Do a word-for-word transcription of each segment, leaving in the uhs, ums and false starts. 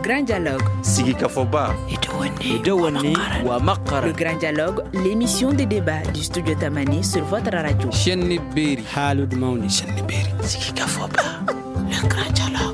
grand dialogue. Sigi Kafoba. Edouane Ouamakara. Le grand dialogue, l'émission des débats du studio Tamani sur votre radio. Chenni Beri. Halud Mauni. Chenni Beri. Sigi Kafoba. Le grand dialogue.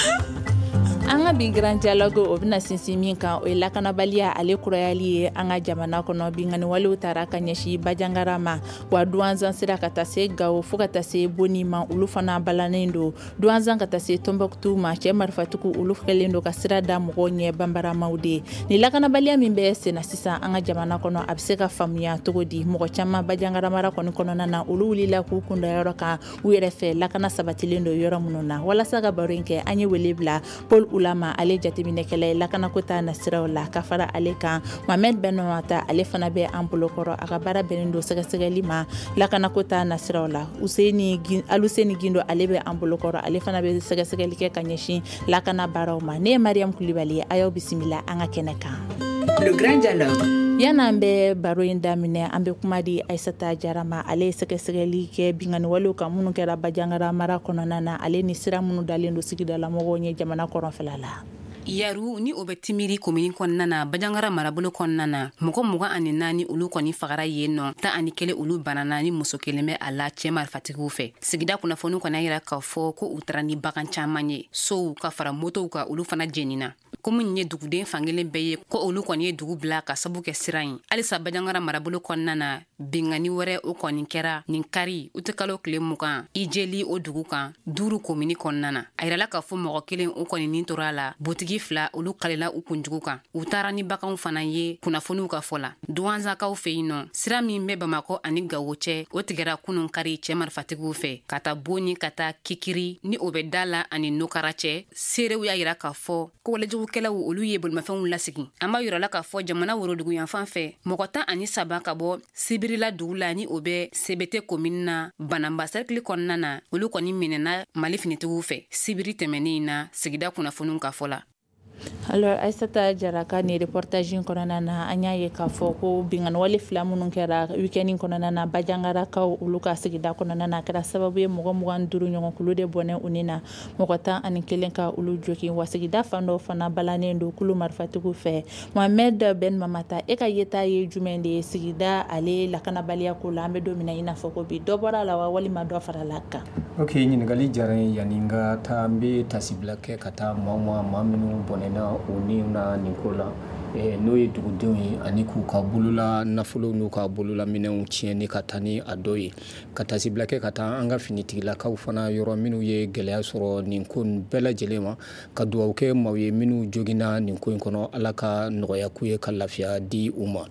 Anga bi grand dialogue o bina sinsin min kan o ye lakanabaliya ale kurayali ye an ka jamana kɔnɔ bingani walew tara ka ɲɛsi bajangara ma wa duwanzan sera ka taa se Gawo fo ka taa se Boni ma olu fana balanen do duwanzan ka taa se Tombouctou ma cɛ marifatigiw olu kɛlen do ka sira da mɔgɔw ɲɛ banbaramaw de ni lakanabaliya min bɛ senna sisan an ka jamana kɔnɔ a bɛ se ka faamuya cogo di mɔgɔ caman bajangara mara kɔni kɔnɔna na olu wulila k'u kunda yɔrɔ kan u yɛrɛ fɛ lakana sabatilen do yɔrɔ minnu na walasa ka baro in kɛ an ye wele bila Paul Ulama ale jateminɛkɛla ye lakanako ta nasiraw la ka fara ale kan Mohamed Ben Mamata ale fana bɛ an bolokɔrɔ a ka baara bɛnnen do sɛgɛsɛgɛli ma lakanako ta nasiraw la Useni Aluseni Gindo ale bɛ an bolokɔrɔ ale fana bɛ sɛgɛsɛgɛli kɛ ka ɲɛsin lakana baaraw ma ne ye Mariam Kulibali a y'aw bisimila an ka kɛnɛ kan. Le grand dialogue. Yan'an bɛ baro in daminɛ an bɛ kuma di Aissata Diarra ma ale ye sɛgɛsɛgɛli kɛ bingani walew kan minnu kɛra bajangara mara kɔnɔna na ale ni sira minnu dalen do sigidala mɔgɔw ɲɛ jamana kɔrɔnfɛla la. Yaru ni o bɛ timiri komini kɔnɔna na bajangara marabolo kɔnɔna na mɔgɔ mugan ani naani olu kɔni fagara yen nɔ tan ani kelen olu banana ni muso kelen bɛ a la cɛ marifatigiw fɛ sigida kunnafoni kɔni yira k'a fɔ ko u taara ni bagan caman ye sow ka fara motow ka olu fana jenina komi nin ye duguden fankelen bɛɛ ye ko olu kɔni ye dugu bila ka sabu kɛ sira ɲi halisa bajangara marabolo kɔnɔna na bingani wɛrɛ o kɔni kɛra nin kari u tɛ kalo tile mugan i jeli o dugu kan duuru komini kɔnɔna na a yirala k'a fɔ mɔgɔ kelen o kɔni nin tora la botigi fila olu kalela u kunjugu kan u taara ni baganw fana ye kunnafoniw ka fɔ la duwanzakaw fɛ yen nɔ sira min bɛ Bamakɔ ani Gawo cɛ o tigɛra kunun kari cɛ marifatigiw fɛ ka taa Boni ka taa Kikiri ni o bɛ da la ani Nokara cɛ seerew y'a yira k'a fɔ ko walejugukɛlaw olu ye bolimafɛnw lasigi an b'a yirala k'a fɔ jamana worodugu yanfan fɛ mɔgɔ tan ani saba ka bɔ Sibirila dugu la ni o bɛ Sebete komini na Banamba cercle kɔnɔna na olu kɔni minɛna Mali finitigiw fɛ Sibiri tɛmɛnen na sigida kunnafoniw ka fɔ la. Alors Aissata Diarra ka ni reportage in kɔnɔna na an y'a ye k'a fɔ ko bingani wale fila minnu kɛra weekend kɔnɔna na bajangarakaw olu ka sigida kɔnɔna na kɛra sababu ye mɔgɔ mugan duuru ɲɔgɔn kulu de bɔnɛ u ni na mɔgɔ tan ani kelen ka olu jokin wa sigida fan dɔ fana balanen do kulu marifatigiw fɛ Mohamed Ben Mamata e ka yeta ye jumɛn de ye sigida ale lakanabaliya ko la an bɛ don min na i n'a fɔ ko bi dɔ bɔra la wa walima dɔ farala kan. Ok ɲininkali diyara n ye yani n ka taa n bɛ tasibila kɛ ka taa maa maa maa minnu bɔnɛna o ni na nin ko la n'o ye dugudenw ye ani k'u ka bolola nafolo n'u ka bolola minɛnw tiɲɛni ka taa ni a dɔ ye ka tasibila kɛ ka taa an ka finitigilakaw fana yɔrɔ minnu ye gɛlɛya sɔrɔ nin ko bɛɛ lajɛlen ma ka dugawu kɛ maaw ye minnu jogina nin ko in kɔnɔ Ala ka nɔgɔya k'u ye ka lafiya di u ma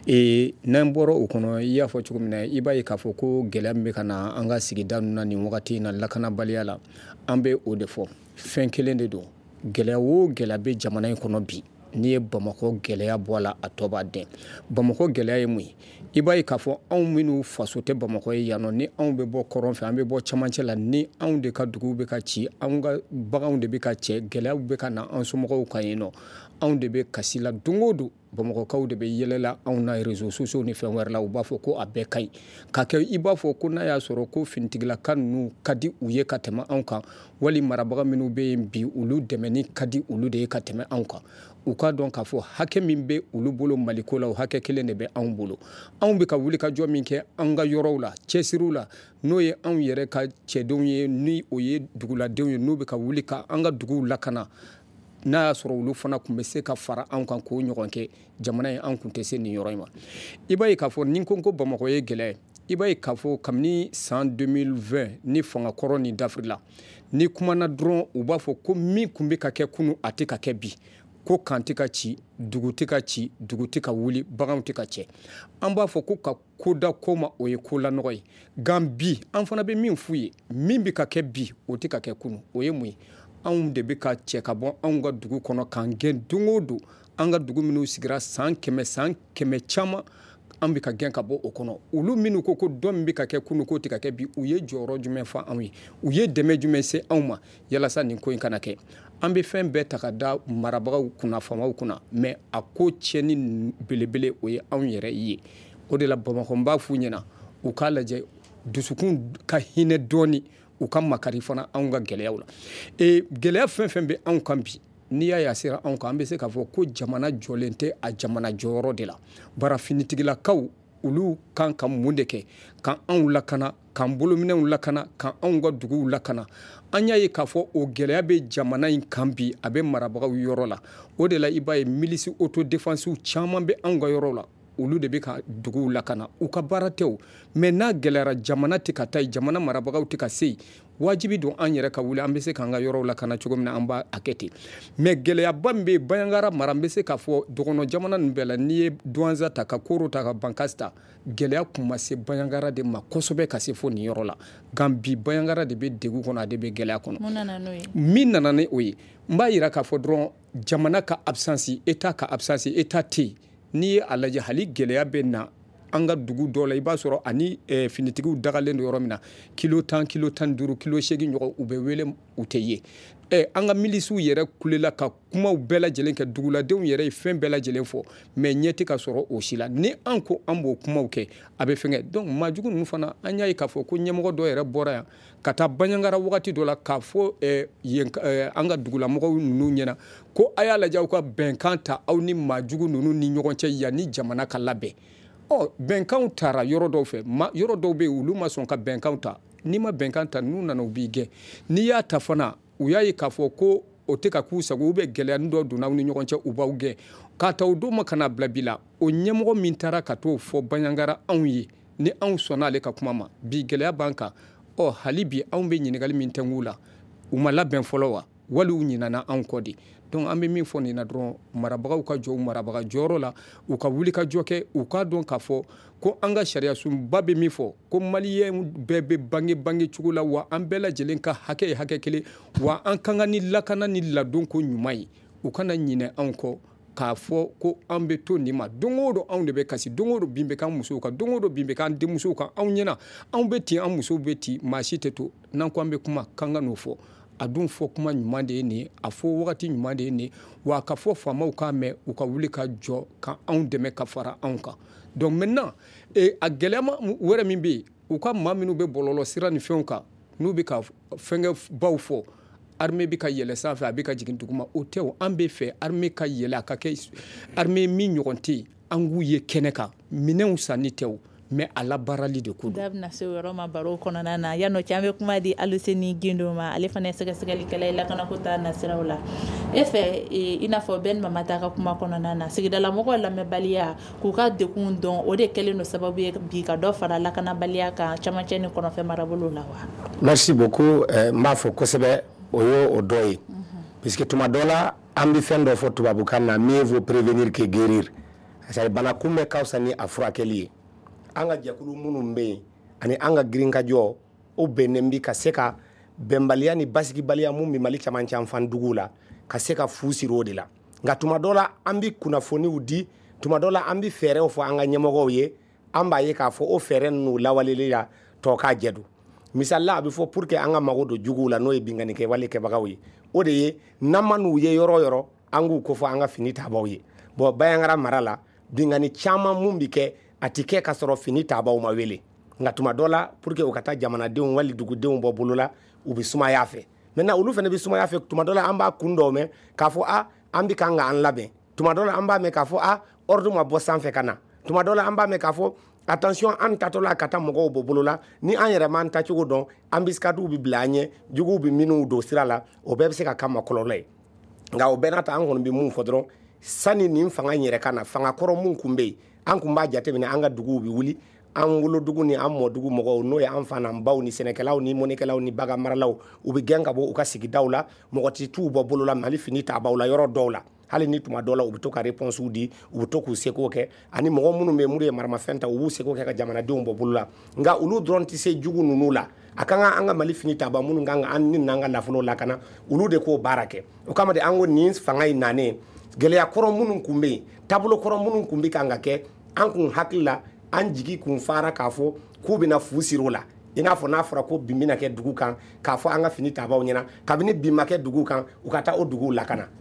n'an bɔra o kɔnɔ i y'a fɔ cogo min na i b'a ye k'a fɔ ko gɛlɛya min bɛ ka na an ka sigida ninnu na nin wagati in na lakanabaliya la an bɛ o de fɔ fɛn kelen de don gɛlɛya o gɛlɛya bɛ jamana in kɔnɔ bi n'i ye Bamakɔ gɛlɛya bɔ a la a tɔ b'a dɛn Bamakɔ gɛlɛya ye mun ye i b'a ye k'a fɔ anw minnu faso tɛ Bamakɔ ye yan nɔ ni anw bɛ bɔ kɔrɔn fɛ an bɛ bɔ camancɛ la ni anw de ka duguw bɛ ka ci anw ka baganw de bɛ ka cɛ gɛlɛyaw bɛ ka na an somɔgɔw kan yen nɔ anw de bɛ kasi la don o don Bamakɔkaw de bɛ yɛlɛla anw na réseaux sociaux ni fɛn wɛrɛ la u b'a fɔ ko a bɛɛ ka ɲi ka kɛ i b'a fɔ ko n'a y'a sɔrɔ ko finitigilaka ninnu ka di u ye ka tɛmɛ anw kan wali marabaga minnu bɛ yen bi olu dɛmɛni ka di olu de ye ka tɛmɛ anw kan u ka dɔn k'a fɔ hakɛ min bɛ olu bolo Maliko la o hakɛ kelen de bɛ anw bolo anw bɛ ka wuli ka jɔ min kɛ an ka yɔrɔw la cɛsiriw la n'o ye anw yɛrɛ ka cɛdenw ye ni o ye duguladenw ye n'u bɛ ka wuli ka an ka duguw lakana n'a y'a sɔrɔ olu fana tun bɛ se ka fara anw kan k'o ɲɔgɔn kɛ jamana in an tun tɛ se nin yɔrɔ in ma i b'a ye k'a fɔ ni ko ko Bamakɔ ye gɛlɛya i b'a ye k'a fɔ kabini san deux mille vingt ni fanga kɔrɔ ni dafirila ni kumana dɔrɔn u b'a fɔ ko min tun bɛ ka kɛ kunun a tɛ ka kɛ bi ko kan tɛ ka ci dugu tɛ ka ci dugu tɛ ka wuli baganw tɛ ka cɛ an b'a fɔ ko ka koda ko ma o ye ko lanɔgɔ ye nka bi an fana bɛ min f'u ye min bɛ ka kɛ bi o tɛ ka kɛ kunun o ye mun ye anw de bɛ ka cɛ ka bɔ anw ka dugu kɔnɔ k'an gɛn don o don an ka dugu minnu sigira san kɛmɛ san kɛmɛ caman an bɛ ka gɛn ka bɔ o kɔnɔ olu minnu ko ko dɔ min bɛ ka kɛ kunun k'o tɛ ka kɛ bi u ye jɔyɔrɔ jumɛn fa anw ye u ye dɛmɛ jumɛn se anw ma yalasa nin ko in kana kɛ an bɛ fɛn bɛɛ ta ka da marabagaw kunna faamaw kunna mais a ko tiɲɛni belebele o ye anw yɛrɛ ye o de la Bamakɔ n b'a f'u ɲɛna u k'a lajɛ dusukun ka hinɛ dɔɔni u ka makari fana anw ka gɛlɛyaw la e gɛlɛya fɛn fɛn bɛ anw kan bi n'i y'a yasira anw kan an bɛ se k'a fɔ ko jamana jɔlen tɛ a jamana jɔyɔrɔ de la bara finitigilakaw olu kan ka mun de kɛ kan anw lakana k'an bolominɛnw lakana kan anw ka duguw lakana an y'a ye k'a fɔ o gɛlɛya bɛ jamana in kan bi a bɛ marabagaw yɔrɔ la o de la i b'a ye milisi autodéfensiw caman bɛ anw ka yɔrɔ la olu de bɛ ka duguw lakana u ka baara tɛ o mais n'a gɛlɛyara jamana tɛ ka taa yen jamana marabagaw tɛ ka se yen wajibi don an yɛrɛ ka wuli an bɛ se k'an ka yɔrɔw lakana cogo min na an b'a kɛ ten mais gɛlɛyaba min bɛ yen Bayankara mara n bɛ se k'a fɔ dɔgɔnɔ jamana ninnu bɛɛ la n'i ye Douentza ta ka Koro ta ka Bankasi ta gɛlɛya tun ma se Bayankara de ma kosɛbɛ ka se fo nin yɔrɔ la nka bi Bayankara de bɛ degun kɔnɔ a de bɛ gɛlɛya kɔnɔ mun nana n'o ye min nana ni o ye n b'a jira k'a fɔ dɔrɔn jamana ka absence État ka absence État tɛ yen n'i ye a lajɛ hali gɛlɛya bɛ na an ka dugu dɔw la i b'a sɔrɔ ani finitigiw dagalen don yɔrɔ min na kilo tan kilo tan duuru kilo seegin ɲɔgɔn u bɛ wele u tɛ ye an ka milisiw yɛrɛ kulela ka kumaw bɛɛ lajɛlen kɛ duguladenw yɛrɛ ye fɛn bɛɛ lajɛlen fɔ mais ɲɛ tɛ ka sɔrɔ o si la ni an ko an b'o kumaw kɛ a bɛ fɛngɛ donc maajugu ninnu fana an y'a ye k'a fɔ ko ɲɛmɔgɔ dɔ yɛrɛ bɔra yan ka taa Bayankara wagati dɔ la k'a fɔ yen an ka dugulamɔgɔw ninnu ɲɛna ko a y'a lajɛ aw ka bɛnkan ta aw ni maajugu ninnu ni ɲɔgɔn cɛ yanni jamana ka labɛn ɔ bɛnkanw taara yɔrɔ dɔw fɛ yɔrɔ dɔw bɛ yen olu ma sɔn ka bɛnkanw ta n'i ma bɛnkan ta n'u nana u b'i gɛn n'i y'a ta fana u y'a ye k'a fɔ ko o tɛ ka k'u sago u bɛ gɛlɛya dɔ donna aw ni ɲɔgɔn cɛ u b'aw gɛn k'a ta o don ma ka na bila bi la o ɲɛmɔgɔ min taara ka t'o fɔ Bayankara anw ye ni anw sɔnna ale ka kuma ma bi gɛlɛya b'an kan ɔ hali bi anw bɛ ɲininkali min tɛngu la u ma labɛn fɔlɔ wa wali u ɲinana anw kɔ de donc an bɛ min fɔ nin na dɔrɔn marabagaw ka jɔ marabaga jɔyɔrɔ la u ka wuli ka jɔ kɛ u k'a dɔn k'a fɔ ko an ka sariya sunba bɛ min fɔ ko maliyɛn bɛɛ bɛ bange bange cogo la wa an bɛɛ lajɛlen ka hakɛ ye hakɛ kelen wa an kan ka ni lakana ni ladon ko ɲuman ye u kana ɲinɛ anw kɔ k'a fɔ ko an bɛ to nin ma don o don anw de bɛ kasi don o don bin bɛ k'an musow kan don o don bin bɛ k'an denmusow kan anw ɲɛna anw bɛ ten an musow bɛ ten maa si tɛ to n'an ko an bɛ kuma k'an ka n'o fɔ a dun fɔ kuma ɲuman de ye nin a fɔ wagati ɲuman de ye nin wa a ka fɔ faamaw k'a mɛn u ka wuli ka jɔ ka anw dɛmɛ ka fara anw kan donc maintenant a gɛlɛyama wɛrɛ min bɛ yen u ka maa minnu bɛ bɔlɔlɔ sira ni fɛnw kan n'u bɛ ka fɛngɛ baw fɔ armée bɛ ka yɛlɛ sanfɛ a bɛ ka jigin duguma o tɛ o an bɛ fɛ armée ka yɛlɛ a ka kɛ armée min ɲɔgɔn tɛ yen an k'u ye kɛnɛ kan minɛnw sanni tɛ o mais a labaarali de ko don. Da bɛna se o yɔrɔ ma baro kɔnɔna na yan'o cɛ an bɛ kuma di Aluseni Gindo ma ale fana ye sɛgɛsɛgɛlikɛla ye lakanako ta nasiraw la e fɛ i n'a fɔ Ben Mamata ka kuma kɔnɔna na sigidalamɔgɔw lamɛnbaliya k'u ka degun dɔn o de kɛlen don sababu ye bi ka dɔ fara lakanabaliya kan camancɛ ni kɔnɔfɛn marabolo la wa. Merci beaucoup n b'a fɔ kosɛbɛ o ye o dɔ ye puisque tuma dɔ la an bɛ fɛn dɔ fɔ tubabukan na mieux vaut prévenir que guérir c'est-à-dire bana kunbɛn ka fisa ni a furakɛli ye. An ka jɛkulu minnu bɛ yen ani an ka girin ka jɔ o bɛnnen bi ka se ka bɛnbaliya ni basigibaliya mun bɛ Mali camancɛ anfan duguw la ka se ka fu siri o de la nka tuma dɔ la an bɛ kunnafoniw di tuma dɔ la an bɛ fɛɛrɛw fɔ an ka ɲɛmɔgɔw ye an b'a ye k'a fɔ o fɛɛrɛ ninnu lawaleli la tɔ k'a jɛ don misali la a bɛ fɔ pour que an ka mago don juguw la n'o ye binganni kɛwale kɛbagaw ye o de ye n'an ma n'u ye yɔrɔ yɔrɔ an k'u kofɔ an ka fini taabaw ye bon Bayankara mara la binganni caman mun bɛ kɛ a tɛ kɛ ka sɔrɔ fini taabaw ma wele nka tuma dɔ la pour que u ka taa jamanadenw wali dugudenw bɔ bolo la u bɛ sumaya fɛ maintenant olu fana bɛ sumaya fɛ tuma dɔ la an b'a kun dɔw mɛn k'a fɔ a an bɛ kan ka an labɛn tuma dɔ la an b'a mɛn k'a fɔ a ordre ma bɔ sanfɛ ka na tuma dɔ la an b'a mɛn k'a fɔ attention an tatɔ la ka taa mɔgɔw bɔ bolo la ni an yɛrɛ m'an tacogo dɔn embuscades bɛ bila an ɲɛ juguw bɛ minnu don sira la o bɛɛ bɛ se ka kɛ ma kɔlɔlɔ ye nka o bɛɛ n'a ta an kɔni bɛ mun fɔ dɔrɔn sani nin fanga yɛrɛ ka na fanga kɔrɔ mun kun bɛ yen an kun b'a jateminɛ an ka duguw bɛ wuli an wolodugu ni an mɔdugu mɔgɔw n'o ye an fa n'an baw ni sɛnɛkɛlaw ni mɔnikɛlaw ni bagan maralaw u bɛ gɛn ka bɔ u ka sigidaw la mɔgɔ tɛ t'u bɔ bolo la Mali fini taabaw la yɔrɔ dɔw la hali ni tuma dɔw la u bɛ to ka réponses di u bɛ to k'u seko kɛ ani mɔgɔ minnu bɛ minnu ye maramafɛn ta u b'u seko kɛ ka jamanadenw bɔ bolo la nka olu dɔrɔn tɛ se jugu ninnu la a kan ka an ka Mali fini taaba minnu kan ka an ni n'an ka nafolo lakana olu de k'o baara kɛ o kama de an ko nin fanga in nanen gɛlɛya kɔrɔ minnu kun bɛ yen taabolo kɔrɔ minnu kun bɛ kan ka kɛ an kun hakili la an jigi kun fara k'a fɔ k'u bɛna fu siri o la i n'a fɔ n'a fɔra ko bin bɛna kɛ dugu kan k'a fɔ an ka fini taabaw ɲɛna kabini bin ma kɛ dugu kan u ka taa o duguw lakana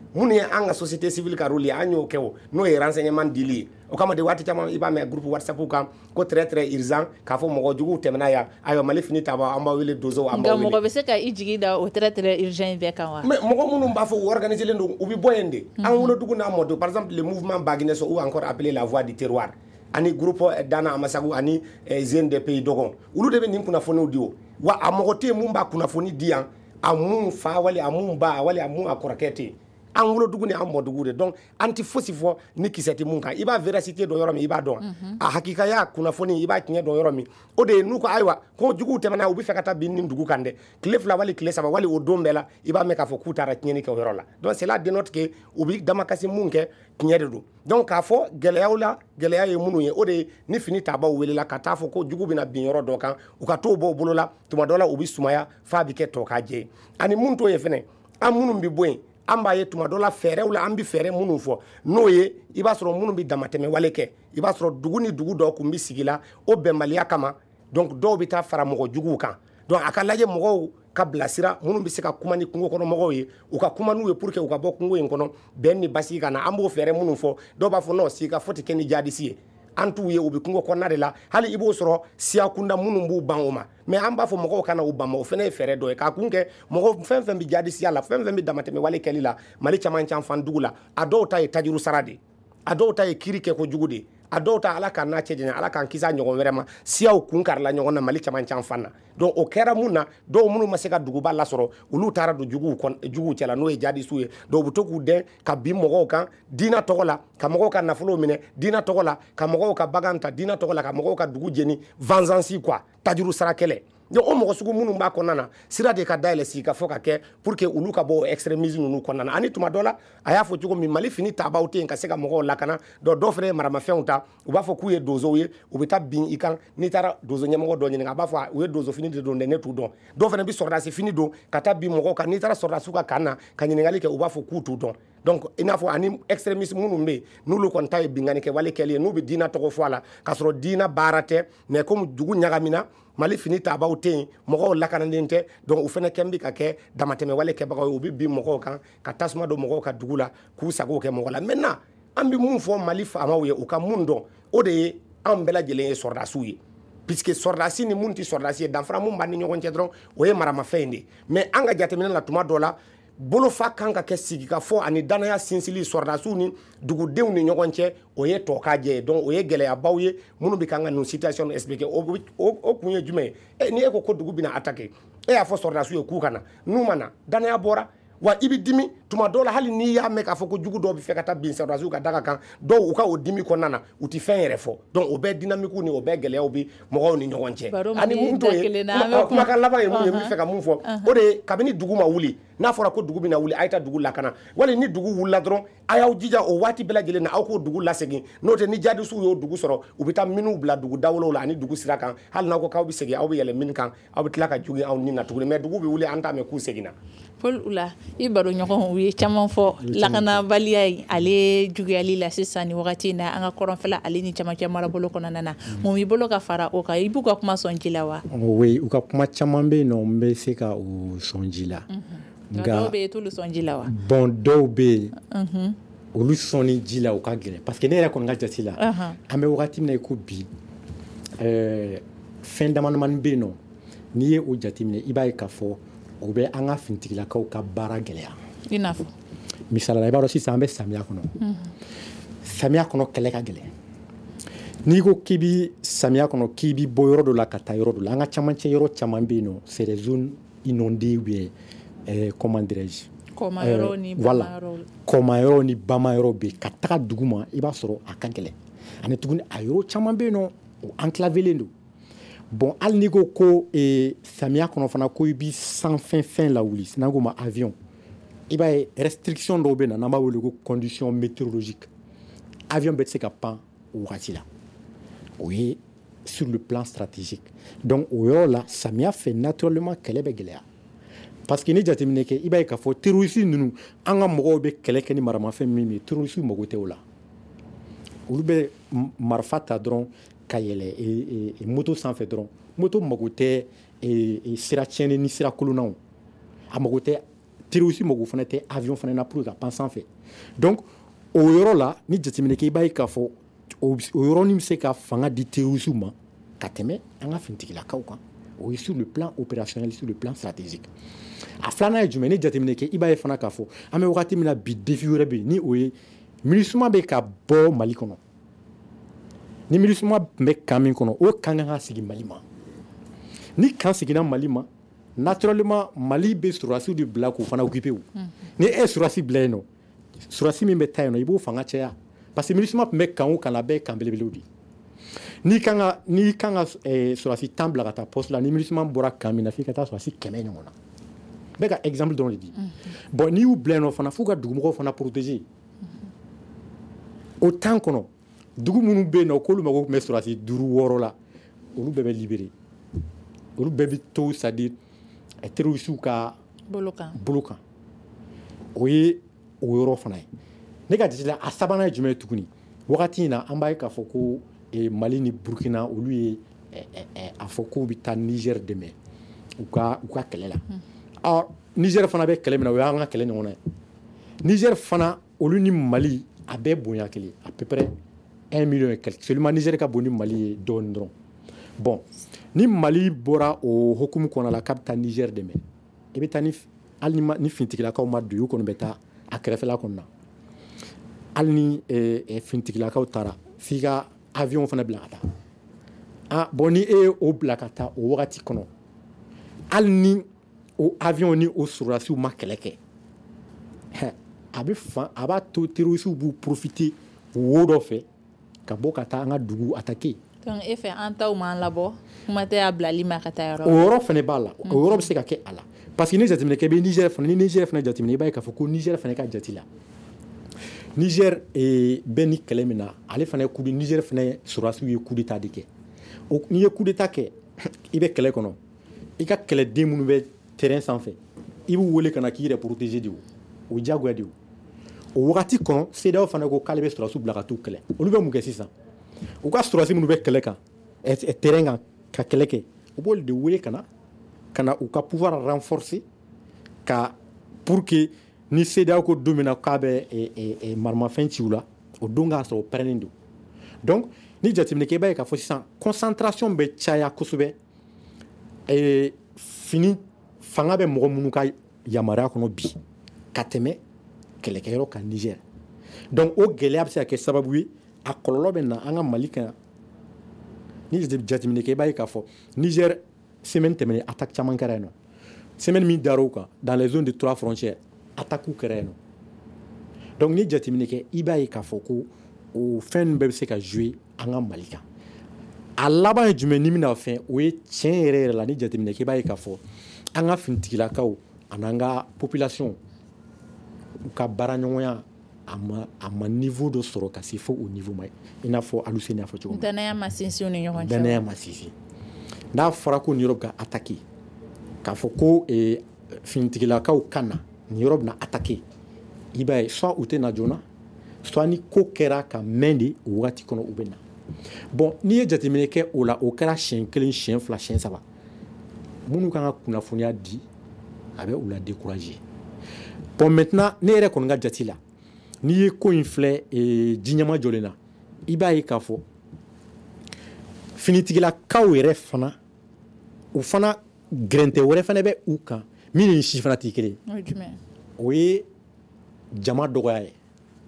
mun ye an ka société civile ka rôle an y'o kɛ o n'o ye renseignement dili ye o kama de waati caman i b'a mɛn groupe whatsapp kan ko très très urgent k'a fɔ mɔgɔ juguw tɛmɛna yan ayiwa mali fini ta an b'a wele dozo an b'a wele nka mɔgɔ bɛ se ka i jigi da o très très urgent bɛɛ kan wa mais mɔgɔ minnu b'a fɔ u organisé len don u bɛ bɔ yen de an wolodugu n'a mɔdenw par exemple le mouvement Baguinès ou encore appelé la voix du terroir ani groupe Dana Amasagu ani Zen des pays dɔgɔn olu de bɛ nin kunnafoniw di o wa a mɔgɔ tɛ mun b'a kunnafoni di yan a mun fa wali a mun ba wali a mun a kɔrɔkɛ tɛ an wolodugu ni an mɔdugu de donc an tɛ fosi fɔ ni kisɛ tɛ mun kan i b'a véracité dɔn yɔrɔ min i b'a dɔn a hakikaya kunnafoni i b'a tiɲɛ dɔn yɔrɔ min o de ye n'u ko ayiwa ko juguw tɛmɛna u bɛ fɛ ka taa bin nin dugu kan dɛ tile fila wali tile saba wali o don bɛɛ la i b'a mɛn k'a fɔ k'u taara tiɲɛni kɛ o yɔrɔ la donc c'est là de notre que u bɛ damakasi mun kɛ tiɲɛ de don donc k'a fɔ gɛlɛyaw la gɛlɛya ye minnu ye o de ye ni fini tabaw welela ka taa fɔ ko jugu bɛna bin yɔrɔ dɔ kan u ka t'o bɔ o bolo la tuma dɔ la u bɛ sumaya f'a bɛ kɛ tɔ k'a jɛ ani mun t'o ye fɛnɛ an minnu bɛ bɔ yen an b'a ye tuma dɔ la fɛɛrɛw la an bɛ fɛɛrɛ minnu fɔ n'o ye i b'a sɔrɔ minnu bɛ damatɛmɛ wale kɛ i b'a sɔrɔ dugu ni dugu dɔw tun bɛ sigi la o bɛnbaliya kama donc dɔw bɛ taa fara mɔgɔ juguw kan donc a ka lajɛ mɔgɔw ka bilasira minnu bɛ se ka kuma ni kungo kɔnɔ mɔgɔw ye u ka kuma n'u ye pour que u ka bɔ kungo in kɔnɔ bɛn ni basigi ka na an b'o fɛɛrɛ minnu fɔ dɔw b'a fɔ non si ka fɔ tɛ kɛ ni jadisi ye an t'u ye u bɛ kungo kɔnɔna de la hali i b'o sɔrɔ siya kunda minnu b'u ban o ma mais an b'a fɔ mɔgɔw kana u ban ma o fana ye fɛɛrɛ dɔ ye k'a kun kɛ mɔgɔ fɛn fɛn bɛ jadisiya la fɛn fɛn bɛ damatɛmɛ wale kɛli la mali caman can fan dugu la a dɔw ta ye tajuru sara de a dɔw ta ye kiiri kɛ kojugu de a dɔw ta ala k'an n'a cɛ janya ala k'an kisi a ɲɔgɔn wɛrɛ ma siyaw kun karila ɲɔgɔn na mali caman can fan na donc o kɛra mun na dɔw minnu ma se ka duguba lasɔrɔ olu taara don juguw juguw cɛla n'o ye jadisiw ye donc u bɛ to k'u dɛn ka bin mɔgɔw kan diinɛ tɔgɔ la ka mɔgɔw ka nafolow minɛ diinɛ tɔgɔ la ka mɔgɔw ka bagan ta diinɛ tɔgɔ la ka mɔgɔw ka dugu jeni vengeance quoi tajuru sara kɛlɛ donc o mɔgɔ sugu minnu b'a kɔnɔna na sira de ka dayɛlɛ sigi ka fɔ ka kɛ pour que olu ka bɔ extrémisme ninnu kɔnɔna na ani tuma dɔ la a y'a fɔ cogo min mali fini tabaw tɛ yen ka se ka mɔgɔw lakana donc dɔw fana ye maramafɛnw ta u b'a fɔ k'u ye donsow ye u bɛ taa bin i kan n'i taara donso ɲɛmɔgɔ dɔ ɲininka a b'a fɔ u ye donso fini de don dɛ ne t'u dɔn dɔw fana bɛ sɔrɔdasi fini don ka taa bin mɔgɔw kan n'i taara sɔrɔdasiw ka kan na ka ɲininkali kɛ u b'a fɔ k'u t'u dɔn donc i n'a fɔ ani extrémisme minnu bɛ yen n'olu kɔni ta ye binkani kɛ wale kɛli ye n'u bɛ diinɛ tɔgɔ fɔ a la k'a sɔrɔ diinɛ baara tɛ mais comme dugu ɲagamina mali fini tabaw tɛ yen mɔgɔw lakanalen tɛ donc u fana kɛn bɛ ka kɛ damatɛmɛ wale kɛbagaw ye u bɛ bin mɔgɔw kan ka tasuma don mɔgɔw ka dugu la k'u sago kɛ mɔgɔ la maintenant an bɛ mun fɔ mali faamaw ye u ka mun dɔn o de ye anw bɛɛ lajɛlen ye sɔrɔdasiw ye puisque sɔrɔdasi ni mun tɛ sɔrɔdasi ye danfara mun b'an ni ɲɔgɔn cɛ dɔrɔn o ye maramafɛn de mais an ka jateminɛ la tuma dɔ la bolofa kan ka kɛ sigikafɔ ani danaya sinsili sɔrɔdasiw ni dugudenw ni ɲɔgɔn cɛ o ye tɔkajɛ ye donc o ye gɛlɛyabaw ye minnu bɛ kan ka nin situation expliquer o o kun ye jumɛn ye e ni e ko ko dugu bɛna attaquer e y'a fɔ sɔrɔdasiw ye k'u ka na n'u ma na danaya bɔra wa i bɛ dimi tuma dɔw la hali n'i y'a mɛn k'a fɔ ko jugu dɔw bɛ fɛ ka taa bin sɔrɔdasiw ka daga kan dɔw u ka o dimi kɔnɔna na u tɛ fɛn yɛrɛ fɔ donc o bɛɛ dynamique ni o bɛɛ gɛlɛyaw bɛ mɔgɔw ni ɲɔgɔn cɛ ani mun t'o ye kumakan laban ye mun ye n bɛ fɛ ka mun fɔ o de ye kabini dugu ma wuli n'a fɔra ko dugu bɛna wuli a ye taa dugu lakana wali ni dugu wulila dɔrɔn a y'aw jija o waati bɛɛ lajɛlen na aw k'o dugu lasegin n'o tɛ ni jadisiw y'o dugu sɔrɔ u bɛ taa minnu bila dugu dawolow la ani dugu sira kan hali n'aw ko k'aw bɛ segin aw bɛ yɛlɛ min kan aw bɛ tila ka jugin aw ni na tuguni mais dugu bɛ wuli an t'a mɛn k'u seginna Paul Ula i baro ɲɔgɔn u ye caman fɔ lakanabaliya ye ale juguyali la sisan ni wagati na an ka kɔrɔnfɛla ale ni camancɛ marabolo kɔnɔna na mun b'i bolo ka fara o kan i b'u ka kuma sɔn ji la wa oui u ka kuma caman bɛ yen nɔ n bɛ se ka u sɔn ji la nka dɔw bɛ yen t'olu sɔn ji la wa bon dɔw bɛ yen olu sɔnni ji la u ka gɛlɛn parce que ne yɛrɛ kɔni ka jate la an bɛ wagati min na i ko bi fɛn damadamani bɛ yen nɔ n'i ye o jate minɛ i b'a ye k'a fɔ o bɛ an ka finitigilakaw ka baara gɛlɛya i n'a fɔ misalala i b'a dɔn sisan an bɛ samiya kɔnɔ samiya kɔnɔ kɛlɛ ka gɛlɛn n'i ko k'i bi samiya kɔnɔ k'i bi bɔ yɔrɔ dɔ la ka taa yɔrɔ dɔ la an ka camancɛ yɔrɔ caman bɛ yen nɔ c'est des zones inondées ou bien euh, comment dirais-je kɔmayɔrɔ ni bamayɔrɔ kɔmayɔrɔ ni bamayɔrɔ bɛ yen ka taga dugu ma i b'a sɔrɔ a ka gɛlɛn ani tuguni a yɔrɔ caman bɛ yen nɔ o enclavelen don bon hali n'i ko ko eh, samiya kɔnɔ fana ko i bi sanfɛn fɛn lawuli n'an ko ma avion i b'a ye restriction dɔw bɛ na n'an b'a wele ko condition météorologique avion bɛɛ tɛ se ka pan o wagati la o ye sur le plan stratégique donc o yɔrɔ la samiya fɛ naturellement kɛlɛ bɛ gɛlɛya parce que ni jateminɛ kɛ i b'a ye k'a fɔ terroriste ninnu an ka mɔgɔw bɛ kɛlɛ kɛ ni maramafɛn min ye terroriste mago tɛ o la olu bɛ marifa ta dɔrɔn ka yɛlɛ e, e, moto sanfɛ dɔrɔn moto mago tɛ e, e, sira tiɲɛni ni sira kolonnaw a mago tɛ terroriste mago fana tɛ avion fana na pour ka pan sanfɛ donc o yɔrɔ la ni jateminɛ kɛ i b'a ye k'a fɔ o yɔrɔnin bɛ se ka fanga di terroriste ma ka tɛmɛ an ka finitigilakaw kan o ye sur le plan opérationnel sur le plan stratégique a filanan ye jumɛn ni jateminɛ kɛ i b'a ye fana k'a fɔ an bɛ wagati min na bi défi wɛrɛ bɛ yen ni o ye MINUSMA bɛ ka bɔ Mali kɔnɔ ni MINUSMA tun bɛ kan min kɔnɔ o kan kan ka sigi Mali ma ni kan sigira Mali ma naturellement Mali bɛ sɔrɔdasiw de bila k'o fana occupé o ni e ye sɔrɔdasi bila yen nɔ sɔrɔdasi min bɛ taa yen nɔ i b'o fanga caya parce que MINUSMA tun bɛ kan o kan la a bɛɛ ye kan belebelew de ye n'i kan ka n'i kan ka sɔrɔdasi tan bila ka taa poste la ni MINUSMA bɔra kan min na f'i ka taa sɔrɔdasi kɛmɛ ɲɔgɔn na n bɛ ka exemple dɔrɔn de di bon n'i y'u bila yen nɔ fana f'u ka dugumɔgɔw fana protéger o temps kɔnɔ dugu minnu bɛ yen nɔ k'olu mago tun bɛ sɔrɔdasi duuru wɔɔrɔ la olu bɛɛ bɛ libéré olu bɛɛ bɛ to c'est à dire terroristes ka bolo kan bolo kan o ye o yɔrɔ fana ye ne ka jate la a sabanan ye jumɛn ye tuguni wagati in na an b'a ye k'a fɔ ko Mali ni Burkina olu ye a fɔ k'u bɛ taa Niger dɛmɛ u ka u ka kɛlɛ la ɔ Niger fana bɛ kɛlɛ min na o y'an ka kɛlɛ ɲɔgɔn ye Niger fana olu ni Mali a bɛɛ bonya kelen à peu près un million et quelque seulement Niger ka bon ni Mali ye dɔɔnin dɔrɔn bon ni Mali bɔra o hukumu kɔnɔ la k'a bɛ taa Niger dɛmɛ i bɛ taa ni hali ni finitigilakaw ma don u kɔni bɛ taa a kɛrɛfɛla kɔnɔ na hali ni finitigilakaw taara f'i ka avion fana bila ka taa ah bon ni e ye o bila ka taa o wagati kɔnɔ hali ni o avion ni o sɔrɔdasiw ma kɛlɛ kɛ a bɛ fan a b'a to terroristes b'u profiter wo dɔ fɛ ka bɔ ka taa an ka dugu attaquer donc e fɛ an taw m'an labɔ kuma tɛ a bilali ma ka taa yɔrɔ o yɔrɔ fana b'a la o yɔrɔ bɛ se ka kɛ a la parce que ni jateminɛ kɛ bɛ Niger fana ni Niger fana jateminɛ i b'a ye k'a fɔ ko Niger fana ka jate la Niger bɛ ni kɛlɛ min na ale fana ye coup de Niger fana sɔrɔdasiw ye coup d'état de kɛ n'i ye coup d'état kɛ i bɛ kɛlɛ kɔnɔ i ka kɛlɛden minnu bɛ terrain sanfɛ i b'u wele ka na k'i yɛrɛ protéger de o o ye diyagoya de o o wagati kɔnɔ C E D E A O fana ko k'ale bɛ sɔrɔdasiw bila ka t'u kɛlɛ olu bɛ mun kɛ sisan u ka sɔrɔdasi minnu bɛ kɛlɛ kan terrain kan ka kɛlɛ kɛ u b'olu de wele ka na ka na u ka pouvoir renforcer ka pour que ni C E D E A O ko don min na k'a bɛ marimafɛn ci u la o don k'a sɔrɔ o pɛrɛnnen don donc ni jateminɛ kɛ i b'a ye k'a fɔ sisan concentration bɛ caya kosɛbɛ fini fanga bɛ mɔgɔ minnu ka yamaruya kɔnɔ bi ka tɛmɛ kɛlɛkɛyɔrɔ kan Niger donc o gɛlɛya bɛ se ka kɛ sababu ye a kɔlɔlɔ bɛ na an ka Mali kan ni jateminɛ kɛ i b'a ye k'a fɔ Niger semaine tɛmɛnen attaque caman kɛra yen nɔ semaine min dar'o kan dans les zones de trois frontières attaque kɛra yen nɔ donc ni jateminɛ kɛ i b'a ye k'a fɔ ko o fɛn ninnu bɛɛ bɛ se ka jouer an ka Mali kan a laban ye jumɛn ni mina fɛn o ye tiɲɛ yɛrɛ yɛrɛ la ni jateminɛ kɛ i b'a ye k'a fɔ an ka finitigilakaw ani an ka population u ka baaraɲɔgɔnya a ma a ma niveau dɔ sɔrɔ ka se fo o niveau ma i n'a fɔ Aluseni y'a fɔ cogo min danaya ma sinsin u ni ɲɔgɔn cɛ danaya ma sinsin n'a fɔra ko nin yɔrɔ bɛ ka attaquer k'a fɔ ko finitigilakaw ka na nin yɔrɔ bɛ na attaquer i b'a ye soit u tɛ na joona soit ni ko kɛra ka mɛn de o wagati kɔnɔ u bɛ na bon n'i ye jateminɛ kɛ o la o kɛra siɲɛ kelen siɲɛ fila siɲɛ saba minnu kan ka kunnafoniya di a bɛ u la décourager bon maintenant ne yɛrɛ kɔni ka jate la n'i ye ko in filɛ ji ɲɛma jɔlen na i b'a ye k'a fɔ finitigilakaw yɛrɛ fana o fana gɛrɛntɛ wɛrɛ fana bɛ u kan min ni si fana tɛ kelen ye o ye jama dɔgɔya ye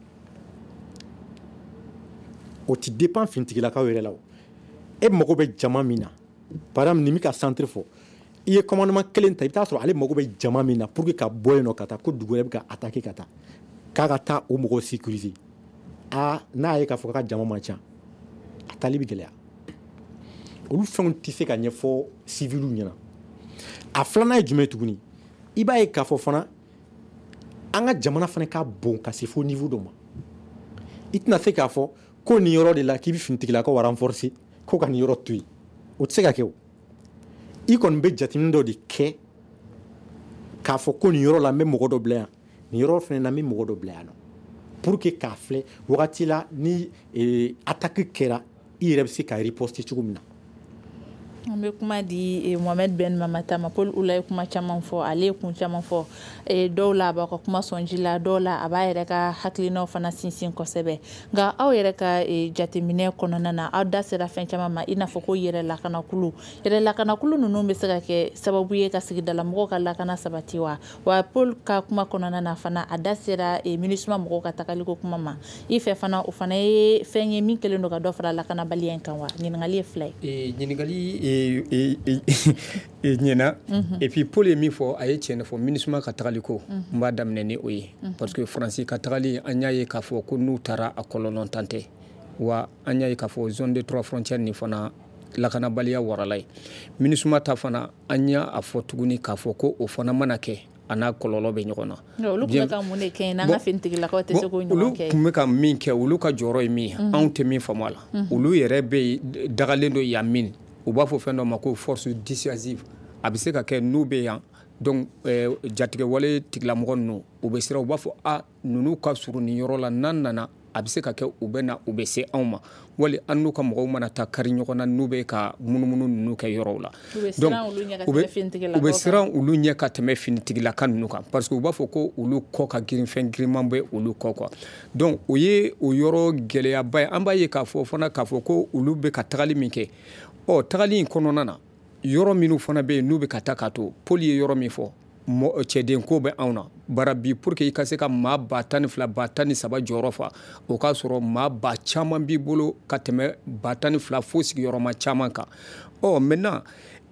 o ti dépend finitigilakaw yɛrɛ la o e mago bɛ jama min na par exemple nin bɛ ka centre fɔ i ye commandement kelen ta i bɛ taa sɔrɔ ale mago bɛ jama min na pour que ka bɔ yen nɔ ka taa ko dugu wɛrɛ bɛ ka attaquer ka taa k'a ka taa o mɔgɔw sécuriser aa n'a ye k'a fɔ ka jama man ca a taali bɛ gɛlɛya olu fɛnw tɛ se ka ɲɛfɔ civiliw ɲɛna a filanan ye jumɛn ye tuguni i b'a ye k'a fɔ fana an ka jamana fana ka bon ka se fo niveau dɔ ma i tɛna se k'a fɔ ko nin yɔrɔ de la k'i bɛ finitigilakaw renforcer ko ka nin yɔrɔ to yen o tɛ se ka kɛ o i kɔni bɛ jateminɛ dɔ de kɛ k'a fɔ ko nin yɔrɔ la n bɛ mɔgɔ dɔ bila yan nin yɔrɔ fana na n bɛ mɔgɔ dɔ bila yan nɔ pour que k'a filɛ wagati la ni attaque kɛra i yɛrɛ bɛ se ka riposter cogo min na An bɛ kuma di Mohamed Ben Mamata ma. Paul Oula ye kuma caman fɔ, ale ye kun caman fɔ. Dɔw la a b'a ka kuma sɔnji la, dɔw la a b'a yɛrɛ ka hakilinaw fana sinsin kosɛbɛ. Nka aw yɛrɛ ka jateminɛ kɔnɔna na, aw da sera fɛn caman ma, i n'a fɔ ko yɛrɛ lakanakulu. Yɛrɛ lakanakulu ninnu bɛ se ka kɛ sababu ye ka sigidala mɔgɔw ka lakana sabati wa? Wa Paul ka kuma kɔnɔna na fana, a da sera MINUSMA mɔgɔw ka tagaliko kuma ma. I fɛ fana o fana ye fɛn ye min kɛlen don ka dɔ fara lakanabaliya in kan wa? Ɲininkali ye fila ye. Ɲininkali ɲɛna et puis Paul ye min fɔ a ye tiɲɛ fɔ MINUSMA ka tagaliko n b'a daminɛ ni o ye parce que Faransi ka tagali an y'a ye k'a fɔ ko n'u taara a kɔlɔlɔ tan tɛ wa an y'a ye k'a fɔ zone de trois frontières ni fana lakanabaliya warala ye MINUSMA ta fana an y'a fɔ tuguni k'a fɔ ko o fana mana kɛ a n'a kɔlɔlɔ bɛ ɲɔgɔn na. Olu tun bɛ ka mun de kɛ n'an ka finitigilakaw tɛ se k'o ɲɔgɔn kɛ? Olu tun bɛ ka min kɛ olu ka jɔyɔrɔ ye min ye anw tɛ min faamu a la olu yɛrɛ bɛ dagalen don yan min u b'a fɔ fɛn dɔ ma ko force dissuasive a bɛ se ka kɛ n'u bɛ yan donc jatigɛwale tigilamɔgɔ ninnu u bɛ siran u b'a fɔ a ninnu ka surun nin yɔrɔ la n'an nana a bɛ se ka kɛ u bɛ na u bɛ se anw ma wali an n'u ka mɔgɔw mana taa kari ɲɔgɔn na n'u bɛ ka munumunu ninnu kɛ yɔrɔw la donc u bɛ siran olu ɲɛ ka tɛmɛ finitigilaka ninnu kan parce que u b'a fɔ ko olu kɔ ka girin fɛn girinman bɛ olu kɔ quoi donc o ye o yɔrɔ gɛlɛyaba ye an b'a ye k'a fɔ fana k'a fɔ ko olu bɛ ka tagali min kɛ ɔ tagali in kɔnɔna na yɔrɔ minnu fana bɛ yen n'u bɛ ka taa k'a to Paul ye yɔrɔ min fɔ cɛden ko bɛ anw na bara bi pour que i ka se ka maa ba tan ni fila ba tan ni saba jɔyɔrɔ fa o k'a sɔrɔ maa ba caman b'i bolo ka tɛmɛ ba tan ni fila fo sigiyɔrɔma caman kan ɔ maintenant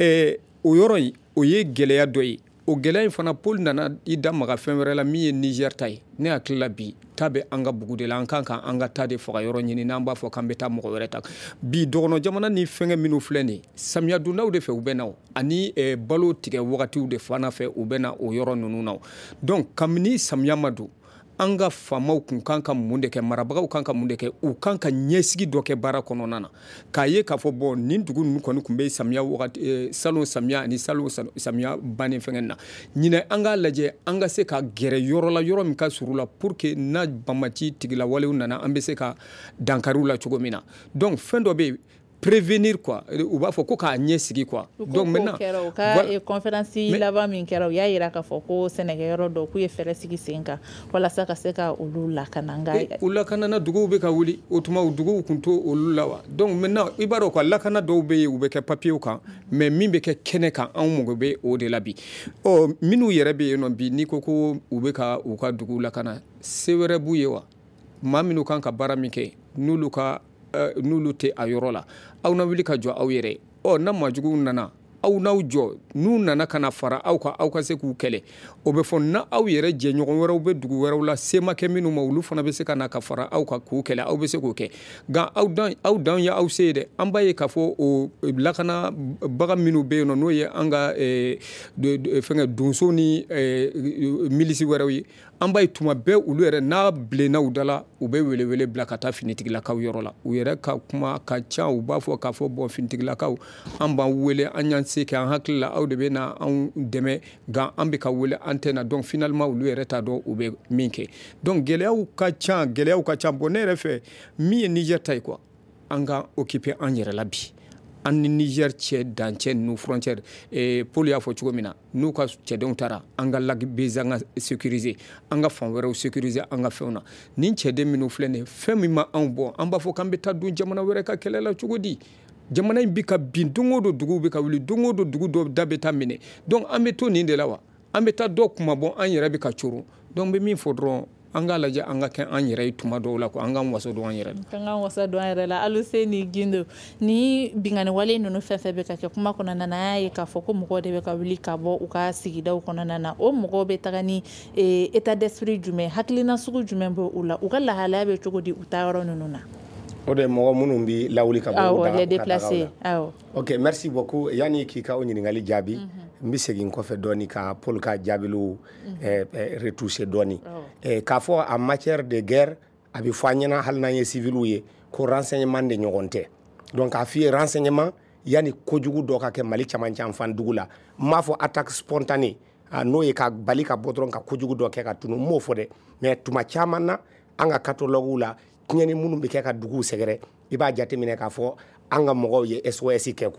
o yɔrɔ in o ye gɛlɛya dɔ ye o gɛlɛya in fana Paul nana i da maga fɛn wɛrɛ la min ye Niger ta ye ne hakili la bi ta bɛ an ka bugu de la an kan ka an ka ta de faga yɔrɔ ɲini n'an b'a fɔ k'an bɛ taa mɔgɔ wɛrɛ ta bi dɔgɔnɔ jamana ni fɛngɛ minnu filɛ nin samiya dondaw de fɛ u bɛ na ani balo tigɛ wagatiw de fana fɛ u bɛ na o yɔrɔ ninnu na donc kabini samiya ma don an ka faamaw kun kan ka mun de kɛ marabagaw kan ka mun de kɛ u kan ka ɲɛsigi dɔ kɛ baara kɔnɔna na k'a ye k'a fɔ bɔn nin dugu ninnu kɔni tun bɛ samiya wagati salon samiya ani salon samiya bannen fɛngɛ na ɲinɛ an k'a lajɛ an ka se ka gɛrɛ yɔrɔ la yɔrɔ min ka surun la pour que n'a bamaci tigilawalew nana an bɛ se ka dankariw la cogo min na donc fɛn dɔ bɛ yen prévenir quoi u b'a fɔ ko k'a ɲɛ sigi quoi donc maintenant u ka conférence laban min kɛra u y'a yira k'a fɔ ko sɛnɛkɛyɔrɔ dɔ k'u ye fɛɛrɛ sigi sen kan walasa ka se ka olu lakana nka u lakanana duguw bɛ ka wuli o tuma duguw tun to olu la wa donc maintenant i b'a dɔn quoi lakana dɔw bɛ yen u bɛ kɛ papiyew kan mais min bɛ kɛ kɛnɛ kan anw mago bɛ o de la bi ɔ minnu yɛrɛ bɛ yen nɔ bi n'i ko ko u bɛ ka u ka duguw lakana se wɛrɛ b'u ye wa maa minnu kan ka baara min kɛ n'olu ka n'olu tɛ a yɔrɔ la aw na wuli ka jɔ aw yɛrɛ ɔ na maajuguw nana aw n'aw jɔ n'u nana ka na fara aw kan aw ka se k'u kɛlɛ o bɛ fɔ na aw yɛrɛ jɛɲɔgɔn wɛrɛw bɛ dugu wɛrɛw la se ma kɛ minnu ma olu fana bɛ se ka na ka fara aw kan k'u kɛlɛ aw bɛ se k'o kɛ nka aw dan aw dan ye aw se ye dɛ an b'a ye k'a fɔ o lakana baga minnu bɛ yen nɔ n'o ye an ka fɛngɛ donso ni milisi wɛrɛw ye an b'a ye tuma bɛɛ olu yɛrɛ n'a bilenna u da la u bɛ welewele bila ka taa finitigilakaw yɔrɔ la u yɛrɛ ka kuma ka ca u b'a fɔ k'a fɔ bɔn finitigilakaw an b'an wele an y'an se kɛ an hakili la aw de bɛ na anw dɛmɛ nka an bɛ ka wele an tɛ na donc finalement olu yɛrɛ t'a dɔn u bɛ min kɛ donc gɛlɛyaw ka ca gɛlɛyaw ka ca bon ne yɛrɛ fɛ min ye Niger ta ye quoi an ka occuper an yɛrɛ la bi an ni Niger cɛ dancɛ ninnu frontière Paul y'a fɔ cogo min na n'u ka cɛdenw taara an ka lac base an ka sécuriser an ka fan wɛrɛw sécuriser an ka fɛnw na nin cɛden minnu filɛ nin ye fɛn min ma anw bɔ an b'a fɔ k'an bɛ taa don jamana wɛrɛ ka kɛlɛ la cogo di jamana in bɛ ka bin don o don duguw bɛ ka wuli don o don dugu dɔ da bɛ taa minɛ donc an bɛ to nin de la wa an bɛ taa dɔ kuma bɔ an yɛrɛ bɛ ka coron donc n bɛ min fɔ dɔrɔn an k'a lajɛ an ka kɛ an yɛrɛ ye tuma dɔw la quoi an k'an wasa don an yɛrɛ la. An k'an wasa don an yɛrɛ la Aluseni Gindo ni binganiwale ninnu fɛn fɛn bɛ ka kɛ kuma kɔnɔna na an y'a ye k'a fɔ ko mɔgɔw de bɛ ka wuli ka bɔ u ka sigidaw kɔnɔna na o mɔgɔw bɛ taga ni état d'esprit jumɛn hakilina sugu jumɛn bɛ u la u ka lahalaya bɛ cogo di u taa yɔrɔ ninnu na. O de mɔgɔ minnu bɛ lawuli ka bɔ u daga ka tagaw la. Ok merci beaucoup yanni k'i ka o ɲininkali jaabi n bɛ segin kɔfɛ dɔɔni ka Paul ka jaabiw retoucher dɔɔni k'a fɔ en matière de guerre a bɛ fɔ an ɲɛna hali n'an ye civiliw ye ko renseignement de ɲɔgɔn tɛ donc k'a f'i ye renseignement yanni kojugu dɔ ka kɛ Mali camancɛ fan dugu la n m'a fɔ attaque spontanée n'o ye ka bali ka bɔ dɔrɔn ka kojugu dɔ kɛ ka tunu n m'o fɔ dɛ mais tuma caman na an ka catalogue la tiɲɛni minnu bɛ kɛ ka duguw sɛgɛrɛ i b'a jateminɛ k'a fɔ an ka mɔgɔw ye S O S kɛ quoi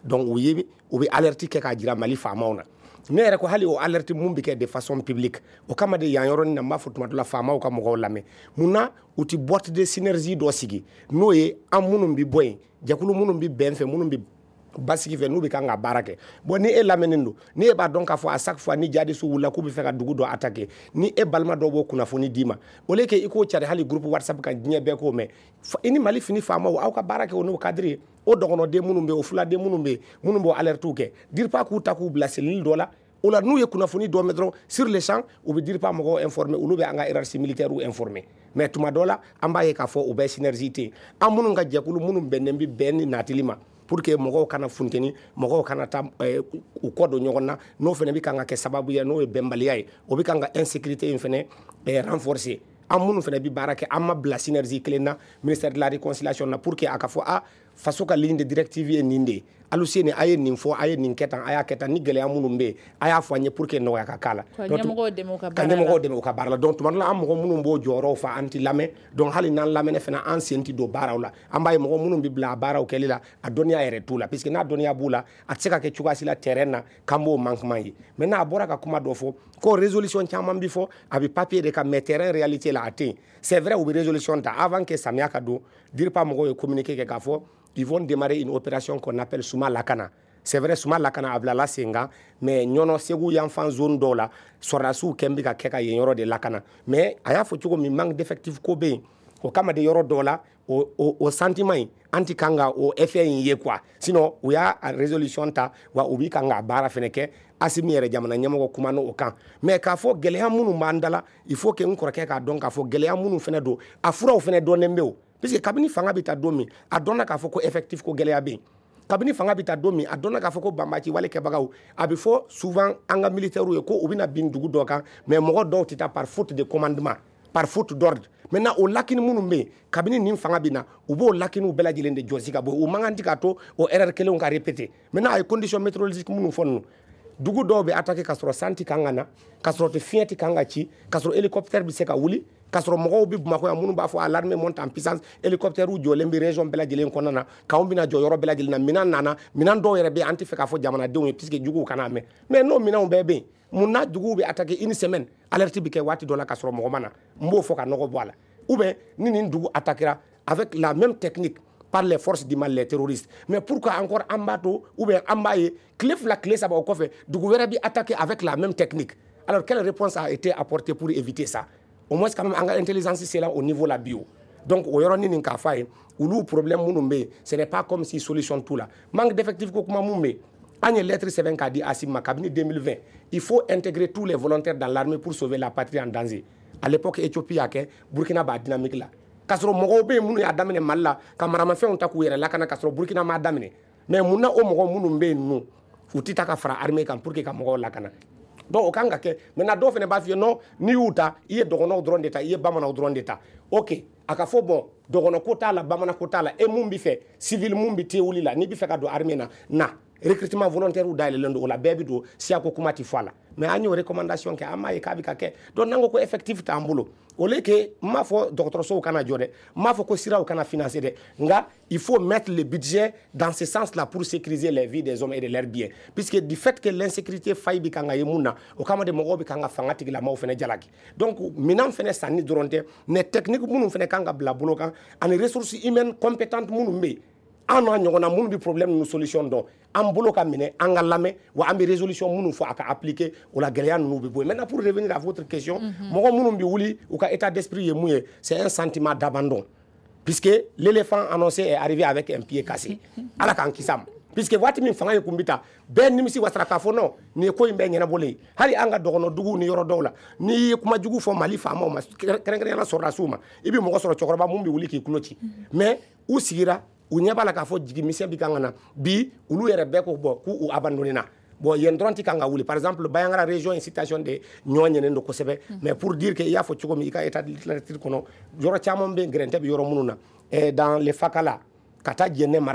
donc u ye u bɛ alerte kɛ k'a jira Mali faamaw na ne yɛrɛ ko hali o alerte mun bɛ kɛ de façon publique o kama de yan yɔrɔnin na n b'a fɔ tuma dɔ la faamaw ka mɔgɔw lamɛn mun na u ti boîte de synergie dɔ sigi n'o ye an minnu bɛ bɔ yen jɛkulu minnu bɛ bɛn fɛ minnu bɛ basigi fɛ n'u bɛ kan ka baara kɛ bon ni e lamɛnnen don ni e b'a dɔn k'a fɔ à chaque fois ni jihadistes wulila k'u bɛ fɛ ka dugu dɔ attaquer ni e balima dɔw b'o kunnafoni d'i ma au lieu que i k'o cari hali groupe WhatsApp kan diɲɛ bɛɛ k'o mɛn i ni Mali fini faamaw aw ka baara kɛ o n'o cadre ye o dɔgɔnɔden minnu bɛ yen o fuladen minnu bɛ yen minnu b'o alertes kɛ dire pas k'u ta k'u bila cellule dɔ la o la n'u ye kunnafoni dɔ mɛn dɔrɔn sur le champ u bɛ dire pas mɔgɔw informer olu bɛ an ka hiérarchie militaire informer mais tuma dɔ la an b'a ye k'a fɔ u bɛ synergie tɛ yen an minnu ka jɛkulu minnu bɛnnen bɛ bɛn ni natili ma pour que mɔgɔw kana funteni mɔgɔw kana taa u kɔ don ɲɔgɔn na n'o fana bɛ kan ka kɛ sababu ye n'o ye bɛnbaliya ye o bɛ kan ka insécurité in fana renforcer an minnu fana bɛ baara kɛ an ma bila synergie kelen na ministère de la réconciliation na pour que a ka fɔ a faso ka ligne de directive ye nin de ye Aluseni a ye nin fɔ a ye nin kɛ tan a y'a kɛ tan ni gɛlɛya minnu bɛ yen a y'a fɔ an ye pour que nɔgɔya ka k'a la ka ɲɛmɔgɔw dɛmɛ u ka ka baara la ɲɛmɔgɔw dɛmɛ u ka baara la donc tuma dɔ la an mɔgɔ minnu b'o jɔyɔrɔw fa an ti lamɛn donc hali n'an lamɛnna fana an sen ti don baaraw la an b'a ye mɔgɔ minnu bɛ bila a baaraw kɛli la a dɔnniya yɛrɛ t'u la puisque n'a dɔnniya b'u la a tɛ se ka kɛ cogoya si la terrain na k'an b'o manquement ye mais n'a bɔra ka kuma dɔ fɔ ko résolution caman bi fɔ a bɛ papier de kan mais terrain réalité la a tɛ yen c'est vrai u bɛ résolution ta avant que samiya ka don dire pas mɔgɔw ye communiqué kɛ k'a fɔ ils vont démarrer une opération qu'on appelle Suma Lakana. C'est vrai, Suma Lakana a bila senga, mais ñono segu yan fan zone dɔw la sɔrɔdasiw kɛn bɛ ka kɛ ka yen yɔrɔ de lakana mais a y'a fɔ cogo min manque d'effectif ko bɛ yen o kama de yɔrɔ dɔw la o o o sentiment in an ti kan ka o effet in ye quoi sinon u y'a résolution ta wa u bi kan ka baara fɛnɛ kɛ Asimi yɛrɛ jamana ɲɛmɔgɔ kuma n'o kan mais k'a fɔ gɛlɛya minnu b'an da la il faut que n kɔrɔkɛ k'a dɔn k'a fɔ gɛlɛya minnu fɛnɛ don a furaw fɛnɛ dɔnnen bɛ o puisque kabini fanga bɛ taa don min a dɔnna k'a fɔ ko effectif ko gɛlɛya bɛ yen kabini fanga bɛ taa don min a dɔnna k'a fɔ ko banbaci wale kɛbagaw a bɛ fɔ souvent an ka militaires ye ko u bɛna bin dugu dɔ kan mais mɔgɔ dɔw tɛ taa par faute de commandement par faute d'ordre maintenant o lakini minnu bɛ yen kabini nin fanga bɛ na u b'o lakiniw bɛɛ lajɛlen de jɔsi ka bɔ o man kan tɛ k'a to o erreur kelenw ka répéter maintenant a ye condition météorologique minnu fɔ ninnu dugu dɔw bɛ attaquer ka sɔrɔ san tɛ kan ka na ka sɔrɔ tɛ fiɲɛ tɛ kan ka ci ka sɔrɔ hélicoptère bɛ se ka wuli ka sɔrɔ mɔgɔw bɛ Bamakɔ yan minnu b'a fɔ l'armée monte en puissance hélicoptère jɔlen bɛ région bɛɛ lajɛlen kɔnɔna na k'anw bɛna jɔ yɔrɔ bɛɛ lajɛlen na minɛn nana minɛn dɔw yɛrɛ bɛ yen an tɛ fɛ k'a fɔ jamanadenw ye puisque juguw kana mɛn mais n'o minɛnw bɛɛ bɛ yen mun na juguw bɛ attaquer une semaine alerte bɛ kɛ waati dɔ la ka sɔrɔ mɔgɔ ma na n b'o fɔ ka nɔgɔ bɔ a la ou bien ni nin dugu attaquera avec la même technique par les forces du mal, les terroristes. Mais pourquoi encore en bateau ou bien en bas, clé la clé ça va au coffre, du gouvernement attaqué avec la même technique. Alors quelle réponse a été apportée pour éviter ça? Au moins quand même l'intelligence c'est là au niveau de la bio. Donc au yoroni ni kafaye, ou le problème munumbe, ce n'est pas comme si solution tout là. Manque d'effectifs kokuma mumbe. Anye lettre seven ka di Asim cabinet deux mille vingt. Il faut intégrer tous les volontaires dans l'armée pour sauver la patrie en danger. À l'époque Éthiopie a que Burkina ba dynamique là. Kasoro mɔgɔw bɛ yen minnu y'a daminɛ Mali la ka maramafɛnw ta k'u yɛrɛ lakana kasɔrɔ Burkina m'a daminɛ mais mun na o mɔgɔ minnu bɛ yen ninnu u tɛ taa ka fara armée kan pour que ka mɔgɔw lakana donc o kan ka kɛ maintenant dɔw fana b'a f'i ye non n'i y'u ta i ye dɔgɔnɔw dɔrɔn de ta i ye bamananw dɔrɔn de ta ok a ka fɔ bon dɔgɔnɔ ko t'a la bamanan ko t'a la e mun bɛ fɛ civil mun bɛ te wuli la n'i bɛ fɛ ka don armée na na recrutement volontaire dayɛlɛlen don o la bɛɛ bɛ don siya ko kuma tɛ fɔ a la mais an y'o recommandation kɛ an m'a ye k'a bɛ ka kɛ donc n'an ko ko effectif t'an bolo au lieu que n m'a fɔ dɔgɔtɔrɔsow kana jɔ dɛ n m'a fɔ ko siraw kana financer dɛ nka il faut mettre le budget dans ce sens là pour sécuriser les vies des hommes et de leurs biens puisque du fait que l'insécurité faille bɛ kan ka ye mun na o kama de mɔgɔw bɛ kan ka fanga tigilamaaw fana jalaki donc minɛn fana sanni dɔrɔn tɛ mais technique minnu fana kan ka bila bolo kan ani ressources humaines compétentes minnu bɛ yen an n'a ɲɔgɔnna minnu bɛ problème ninnu solution dɔn an bolo ka minɛ an ka lamɛn wa an bɛ résolution minnu fɔ a ka appliquer o la gɛlɛya ninnu bɛ bɔ yen maintenant pour revenir à votre question mɔgɔ minnu bɛ wuli u ka état d'esprit ye mun ye c'est un sentiment d'abandon puisque l'éléphant annoncé est arrivé avec un pied cassé ala k'an kisi a ma puisque waati min fanga ye kun bɛ ta bɛɛ nimisi wasara k'a fɔ non nin ye ko in bɛɛ ɲɛnabɔlen ye hali an ka dɔgɔnɔduguw ni yɔrɔ dɔw la n'i ye kuma jugu fɔ Mali faamaw ma kɛrɛnkɛrɛnnenya la sɔrɔdasiw ma i bɛ mɔgɔ sɔrɔ cɛkɔrɔba mun bɛ wuli k'i tulo ci mais u sigira u ɲɛ b'a la k'a fɔ jigimisɛn bɛ kan ka na bi olu yɛrɛ bɛɛ ko bɔ k'u abandonné na bon yen dɔrɔn tɛ kan ka wuli par exemple Bayangara région in situation de ɲɔ ɲɛnen don kosɛbɛ mais pour dire que i y'a fɔ cogo min i ka état de littérature kɔnɔ yɔrɔ caman bɛ gɛrɛntɛ bɛ yɔrɔ minnu na dans les Fakala ka taa Jɛnɛ mara la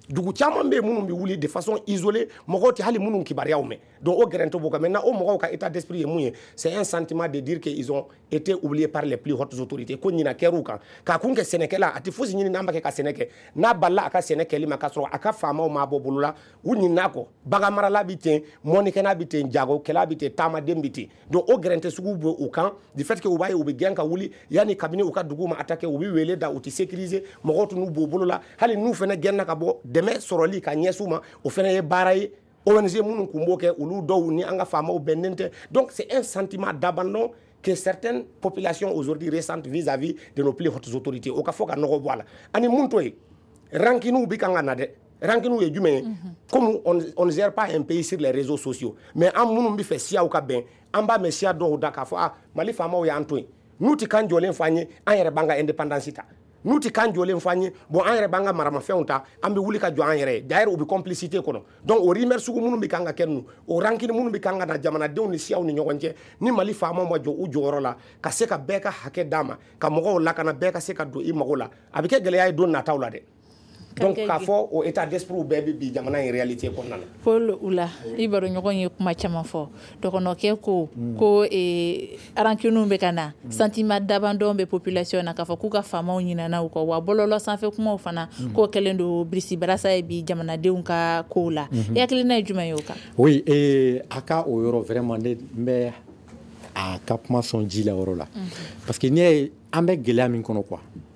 dugu caman bɛ minnu bɛ wuli de façon isolée mɔgɔw tɛ hali minnu kibaruyaw mɛn donc o gɛrɛntɛ b'o kan maintenant o mɔgɔw ka état d'esprit ye mun ye c'est un sentiment de dire que ils ont été oubliés par les plus hautes autorités ko ɲina kɛr'u kan k'a kun kɛ sɛnɛkɛla a tɛ fosi ɲini n'an b'a kɛ ka sɛnɛ kɛ n'a balila a ka sɛnɛ kɛli ma k'a sɔrɔ a ka faamaw m'a bɔ bolo la u ɲin'a kɔ bagan marala bɛ ten mɔnikɛla bɛ ten jagokɛla bɛ ten taamaden bɛ ten donc o gɛrɛntɛ sugu bɛ u kan du fait que u b'a ye u bɛ gɛn ka wuli yanni kabini u ka dugu ma attaquer u bɛ wele da u tɛ sécuriser mɔgɔw tun n'u b'u bolo la hali n'u fana gɛnna ka bɔ dɛmɛ sɔrɔli ka ɲɛsin u ma o fana ye baara ye O N G minnu kun b'o kɛ olu dɔw ni an ka faamaw bɛnnen tɛ donc c'est un sentiment d'abandon que certaines populations aujourd'hui ressentent vis-à-vis de nos plus hautes autorités o ka fɔ ka nɔgɔ bɔ a la ani mun to ye rankiniw bi kan ka na dɛ rankiniw ye jumɛn ye comme on, on ne gère pas un pays sur les réseaux sociaux mais an minnu bi fɛ siyaw ka bɛn an b'a mɛn siya dɔw da k'a fɔ ah Mali faamaw y'an to yen n'u ti kan jɔlen fɔ an ye an yɛrɛ b'an ka indépendance ta n'u ti kan jɔlen fɔ an ye bon an yɛrɛ b'an ka maramafɛnw ta an bɛ wuli ka jɔ an yɛrɛ ye d'ailleurs u bɛ complicité kɔnɔ donc o rumeur sugu minnu bɛ kan ka kɛ ninnu o rankini minnu bɛ kan ka na jamanadenw ni siyaw ni ɲɔgɔn cɛ ni Mali faamaw ma jɔ u jɔyɔrɔ la ka se ka bɛɛ ka hakɛ d'a ma ka mɔgɔw lakana bɛɛ ka se ka don i mago la a bɛ kɛ gɛlɛya ye don nataw la dɛ donc k'a fɔ o état d'esprit bɛɛ bɛ bi jamana in réalité kɔnɔna la Paul Oula i baro ɲɔgɔn ye kuma caman fɔ dɔgɔnɔkɛ ko ko rankiniw bɛ ka na sentiment d'abandon bɛ population na k'a fɔ k'u ka faamaw ɲinana u kɔ wa bɔlɔlɔ sanfɛ kumaw fana k'o kɛlen don birisi barasa ye bi jamanadenw ka kow la i hakilina ye jumɛn ye o kan oui et a ka o yɔrɔ vraiment ne n bɛ a ka kuma sɔn ji la yɔrɔ la parce que n'i ye an bɛ gɛlɛya min kɔnɔ quoi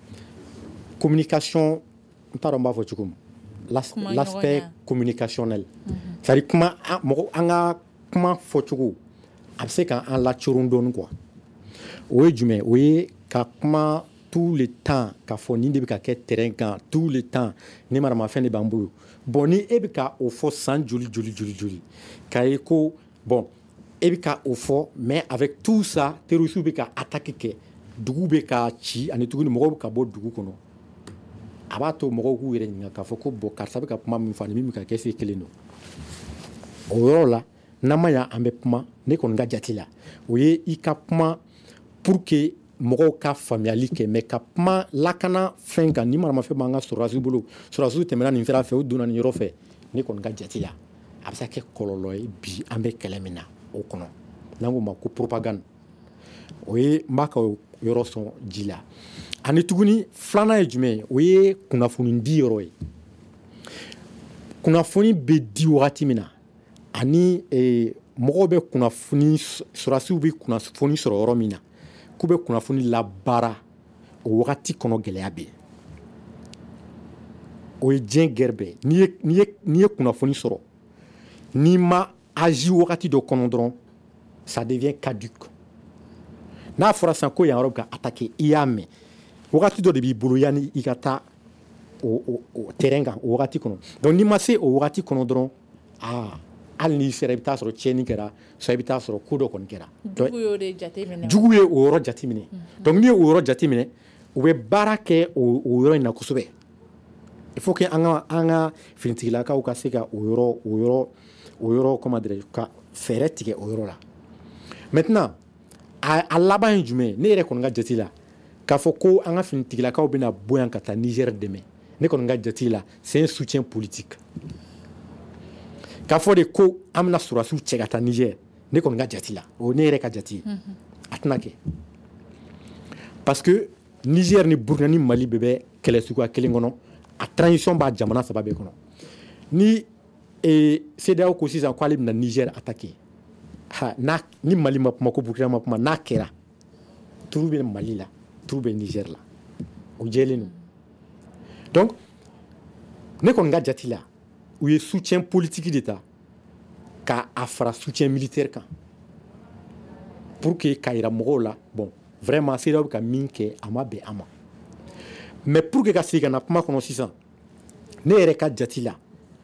communication n t'a dɔn n b'a fɔ cogo min l'aspect communicationnel c'est à dire kuma mɔgɔ an ka kuma fɔcogo a bɛ se k'an lacoron dɔɔni quoi o ye jumɛn o ye ka kuma tout le temps k'a fɔ nin de bɛ ka kɛ terrain kan tout le temps ni maramafɛn de b'an bolo bon ni e bɛ ka o fɔ san joli joli joli joli k'a ye ko bon e bɛ ka o fɔ mais avec tout ça terroristes bɛ ka attaque kɛ dugu bɛ ka ci ani tuguni mɔgɔw bɛ ka bɔ dugu kɔnɔ a b'a to mɔgɔw k'u yɛrɛ ɲininka k'a fɔ ko bon karisa bɛ ka kuma min fɔ ani min bɛ ka kɛ se kelen don o yɔrɔ la n'an ma yan an bɛ kuma ne kɔni ka jate la o ye i ka kuma pour que mɔgɔw ka faamuyali kɛ mais ka kuma lakana fɛn kan ni maramafɛn b'an ka sɔrɔdasiw bolo sɔrɔdasiw tɛmɛna nin sira fɛ u donna nin yɔrɔ fɛ ne kɔni ka jate la a bɛ se ka kɛ kɔlɔlɔ ye bi an bɛ kɛlɛ min na o kɔnɔ n'an k'o ma ko propagande o ye n b'a ka yɔrɔ sɔn ji la ani tuguni filanan ye jumɛn ye o ye kunnafoni di yɔrɔ ye kunnafoni bɛ di wagati min na ani mɔgɔw bɛ kunnafoni sɔrɔdasiw bɛ kunnafoni sɔrɔ yɔrɔ min na k'u bɛ kunnafoni labaara o wagati kɔnɔ gɛlɛya bɛ yen o ye diɲɛ gɛrɛ bɛɛ n'i ye n'i ye n'i ye kunnafoni sɔrɔ n'i ma agi wagati dɔ kɔnɔ dɔrɔn ça devient caduc n'a fɔra sisan ko yan yɔrɔ bɛ ka attaquer i y'a mɛn wagati dɔ de b'i bolo yanni i ka taa o o o terrain kan o wagati kɔnɔ donc n'i ma se o wagati kɔnɔ dɔrɔn aa hali n'i sera i bɛ taa sɔrɔ tiɲɛni kɛra soit i bɛ taa sɔrɔ ko dɔ kɔni kɛra jugu y'o de jateminɛ jugu ye o yɔrɔ jateminɛ donc n'i ye o yɔrɔ jateminɛ u bɛ baara kɛ o o yɔrɔ in na kosɛbɛ il faut que an ka an ka finitigilakaw ka se ka o yɔrɔ o yɔrɔ o yɔrɔ comment dirais-je ka fɛɛrɛ tigɛ o yɔrɔ la maintenant a a laban ye jumɛn ye ne yɛrɛ kɔni ka jate la k'a fɔ ko an ka finitigilakaw bɛna bɔ yan ka taa Niger dɛmɛ ne kɔni ka jate la c'est un soutien politique k'a fɔ de ko an bɛna sɔrɔdasiw cɛ ka taa Niger ne kɔni ka jate la o ne yɛrɛ ka jate ye a tɛna kɛ parce que Niger ni Burkina ni Mali bɛɛ bɛ kɛlɛ suguya kelen kɔnɔ a transition b'a jamana saba bɛɛ kɔnɔ ni C E D E A O ko sisan k'ale bɛna Niger attaquer ha n'a ni Mali ma kuma ko Burkina ma kuma n'a kɛra turu bɛ Mali la turu bɛ Niger la o jɛlen don donc ne kɔni ka jate la u ye soutien politique de ta ka a fara soutien militaire kan pour que ka yira mɔgɔw la bon vraiment C E D E A O bɛ ka min kɛ a ma bɛn a ma mais pour que ka segin ka na kuma kɔnɔ sisan ne yɛrɛ ka jate la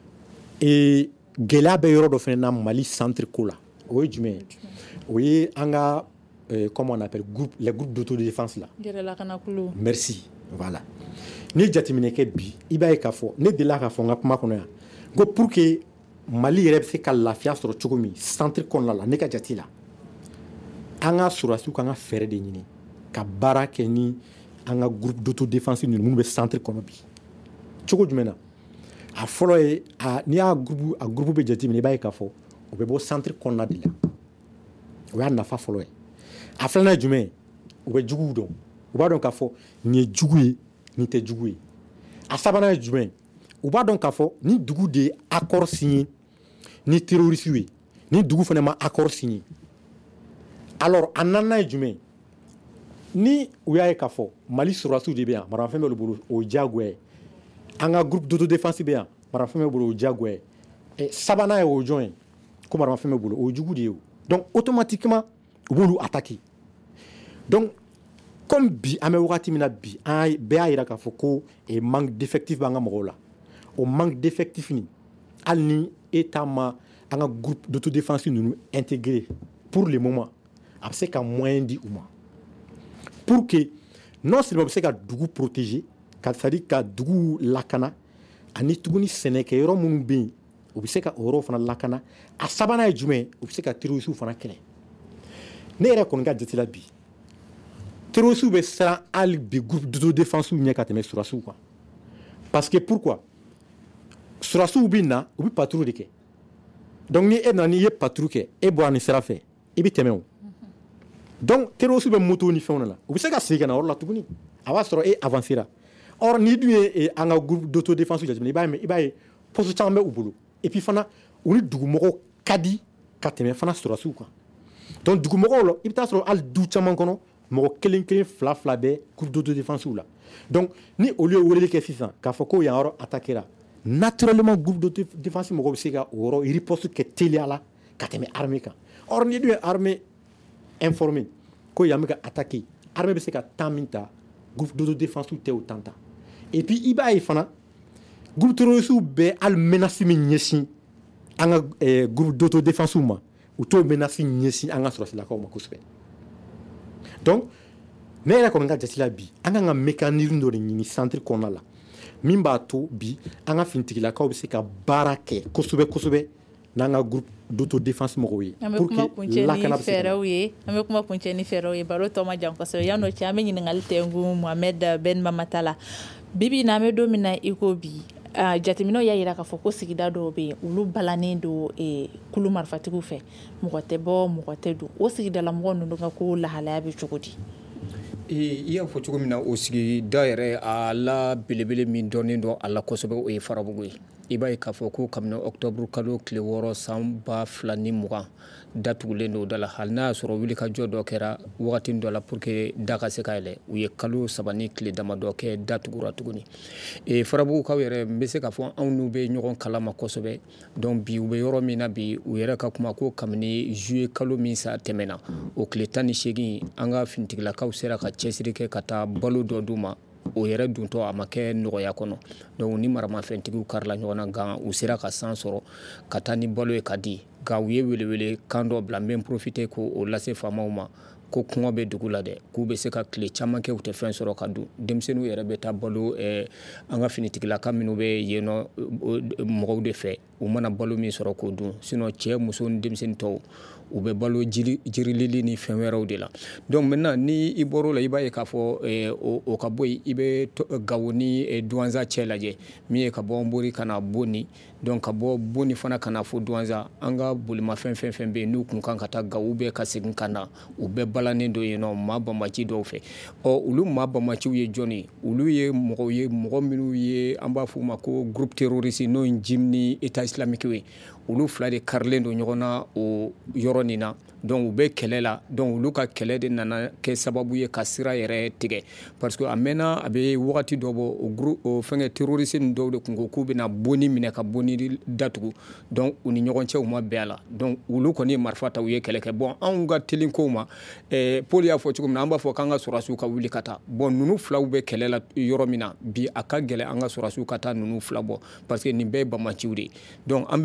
ee gɛlɛya bɛ yɔrɔ dɔ fana na Mali centre ko la o ye jumɛn ye o ye an ka comment on appelle groupe les groupes d'autodéfense la yɛrɛlakanakulu merci voilà ni jateminɛ kɛ bi i b'a ye k'a fɔ ne delila k'a fɔ n ka kuma kɔnɔ yan ko pour que Mali yɛrɛ bɛ se ka lafiya sɔrɔ cogo min centre kɔnɔna la ne ka jate la an ka sɔrɔdasiw kan ka fɛɛrɛ de ɲini ka baara kɛ ni an ka groupe d'autodéfense ninnu minnu bɛ centre kɔnɔ bi cogo jumɛn na a fɔlɔ ye a n'i y'a groupe a groupe bɛ jateminɛ i b'a ye k'a fɔ o bɛ bɔ centre kɔnɔna de la o y'a nafa fɔlɔ ye a filanan ye jumɛn ye u bɛ juguw dɔn u b'a dɔn k'a fɔ nin ye jugu ye nin tɛ jugu ye a sabanan ye jumɛn ye u b'a dɔn k'a fɔ ni dugu de ye accord signé ni terroriste ye ni dugu fana ma accord signé alors a naaninan ye jumɛn ye ni u y'a ye k'a fɔ Mali sɔrɔdasiw de bɛ yan maramafɛn b'olu bolo o ye diyagoya ye an ka groupe d'autodéfense bɛ yan maramafɛn b'u bolo o ye diyagoya ye sabanan ye o jɔn ye ko maramafɛn b'u bolo o ye jugu de ye donc automatiquement u b'olu attaquer donc comme bi an bɛ wagati min na bi an bɛɛ y'a jira k'a fɔ ko manque d'effectif b'an ka mɔgɔw la o manque d'effectif nin hali ni État ma an ka groupe d'autodéfense ninnu intégrer pour le moment a bɛ se ka moyen di u ma pour que non seulement bɛ se ka dugu protéger ka c'est à dire ka dugu lakana ani tuguni sɛnɛkɛyɔrɔ minnu bɛ yen u bɛ se ka o yɔrɔ fana lakana a sabanan ye jumɛn u bɛ se ka terroristes fana kɛlɛ ne yɛrɛ kɔni ka jate la bi terroristes bɛ siran hali bi groupe d'autodéfense ɲɛ ka tɛmɛ sɔrɔdasiw kan parce que pourquoi sɔrɔdasiw bɛ na u bɛ patrouille de kɛ donc ni e nana n'i ye patrouille kɛ e bɔra nin sira fɛ i bɛ tɛmɛ o donc terroristes bɛ moto ni fɛnw la u bɛ se ka segin ka na o yɔrɔ la tuguni a b'a sɔrɔ e avancera or ni dun ye an ka groupe d'autodéfense jateminɛ i b'a ye i b'a ye poste caman bɛ u bolo et puis fana u ni dugumɔgɔw ka di ka tɛmɛ fana sɔrɔdasiw kan donc dugumɔgɔw la i bɛ taa sɔrɔ hali du caman kɔnɔ mɔgɔ kelen kelen fila fila bɛ groupe d'autodéfense la donc ni olu ye weleli kɛ sisan k'a fɔ ko yan yɔrɔ attaquera naturellement groupe d'autodéfense mɔgɔw bɛ se ka o yɔrɔ riposte kɛ teliya la ka tɛmɛ armée kan or ni dun ye armée informé ko yan bɛ ka attaquer armée bɛ se ka temps min ta groupe d'autodéfense tɛ o temps ta et puis i b'a ye fana groupe terroriste bɛ hali menace min ɲɛsin an ka eh, groupe d'autodéfense ma u t'o menace ɲɛsin an ka sɔrɔsilakaw ma kosɛbɛ donc ne yɛrɛ kɔni ka jate la bi an kan ka mécanisme dɔ de ɲini centre kɔnɔna la min b'a to bi an ka finitigilakaw bɛ se ka baara kɛ kosɛbɛ kosɛbɛ n'an ka groupe d'autodéfense mɔgɔw ye pour que lakana bɛ se ka ye an bɛ kuma kuncɛ ni fɛɛrɛw ye baro tɔ ma jan kosɛbɛ yan nɔ cɛ an bɛ ɲininkali tɛnku Mohamed Ben Mamata la bibi na an bɛ don min na i ko bi Uh, jateminɛw y'a jira k'a fɔ ko sigida dɔw bɛ yen olu balannen don eh, kulu marifatigiw fɛ mɔgɔ tɛ bɔ mɔgɔ tɛ don o sigidala mɔgɔ ninnu ka ko lahalaya bɛ cogo di i y'a fɔ cogo min na o sigida yɛrɛ a la belebele min dɔnnen don a la kosɛbɛ o ye Farabugu ye i b'a ye k'a fɔ ko kabini octobre kalo tile wɔɔrɔ san ba fila ni mugan datugulen don da la hali n'a y'a sɔrɔ wulikajɔ dɔ kɛra wagati dɔ la pour que da ka se ka yɛlɛ u ye kalo saba ni tile dama dɔ kɛ datugura tuguni e Farabugukaw yɛrɛ n bɛ se k'a fɔ anw n'u bɛ ɲɔgɔn kalama kosɛbɛ donc bi u bɛ yɔrɔ min na bi u yɛrɛ ka kuma ko kabini juillet kalo min sa tɛmɛna o tile tan ni seegin an ka finitigilakaw sera ka cɛsiri kɛ ka taa balo dɔ d'u ma o yɛrɛ duntɔ a ma kɛ nɔgɔya kɔnɔ donc ni maramafɛntigiw karila ɲɔgɔn na nka u sera ka san sɔrɔ ka taa ni balo ye ka di nka u ye welewele kan dɔ bila n bɛ n profiter k'o lase faamaw ma ko kɔngɔ bɛ dugu la dɛ k'u bɛ se ka tile caman kɛ u tɛ fɛn sɔrɔ ka dun denmisɛnninw yɛrɛ bɛ taa balo eh, an ka finitigilaka minnu bɛ yen nɔ mɔgɔw de fɛ u mana balo min sɔrɔ k'o dun sinon cɛ muso ni denmisɛnnin tɔw u bɛ balo jiri jirilili ni fɛn wɛrɛw de la donc maintenant ni i bɔr'o la i b'a ye k'a fɔ eh, o, o ka bɔ yen i bɛ Gawo ni eh, Douanza cɛ lajɛ min ye ka bɔ Nbori ka na Boni donc ka bɔ Boni fana ka na fo Douanza an ka bolimafɛn fɛn fɛn bɛ yen n'u kun kan ka taa Gawo bɛ ka segin ka na u bɛɛ balannen dɔ yen nɔ maa banbaci dɔw fɛ ɔ olu maa banbaciw ye jɔn ye olu ye mɔgɔw ye mɔgɔ minnu ye an b'a fɔ u ma ko groupe terroriste n'o ye Jim ni État islamique ye olu fila de karilen don ɲɔgɔn na o yɔrɔ nin na donc u bɛ kɛlɛ la donc olu ka kɛlɛ de nana kɛ sababu ye ka sira yɛrɛ tigɛ parce que a mɛnna a bɛ wagati dɔ bɔ o groupe o fɛngɛ terroriste ninnu dɔw de kun ko k'u bɛna Boni minɛ ka Boni datugu donc u ni ɲɔgɔn cɛ u ma bɛn a la donc olu kɔni ye marifa ta u ye kɛlɛ kɛ bon anw ka teli kow ma eh, Paul y'a fɔ cogo min na an b'a fɔ k'an ka sɔrɔdasiw ka wuli ka taa bon ninnu filaw bɛ kɛlɛ la yɔrɔ min na bi a ka gɛlɛn an ka sɔrɔdasiw ka taa ninnu fila bɔ parce que nin bɛɛ ye banbaciw de ye donc an bɛ ninnu to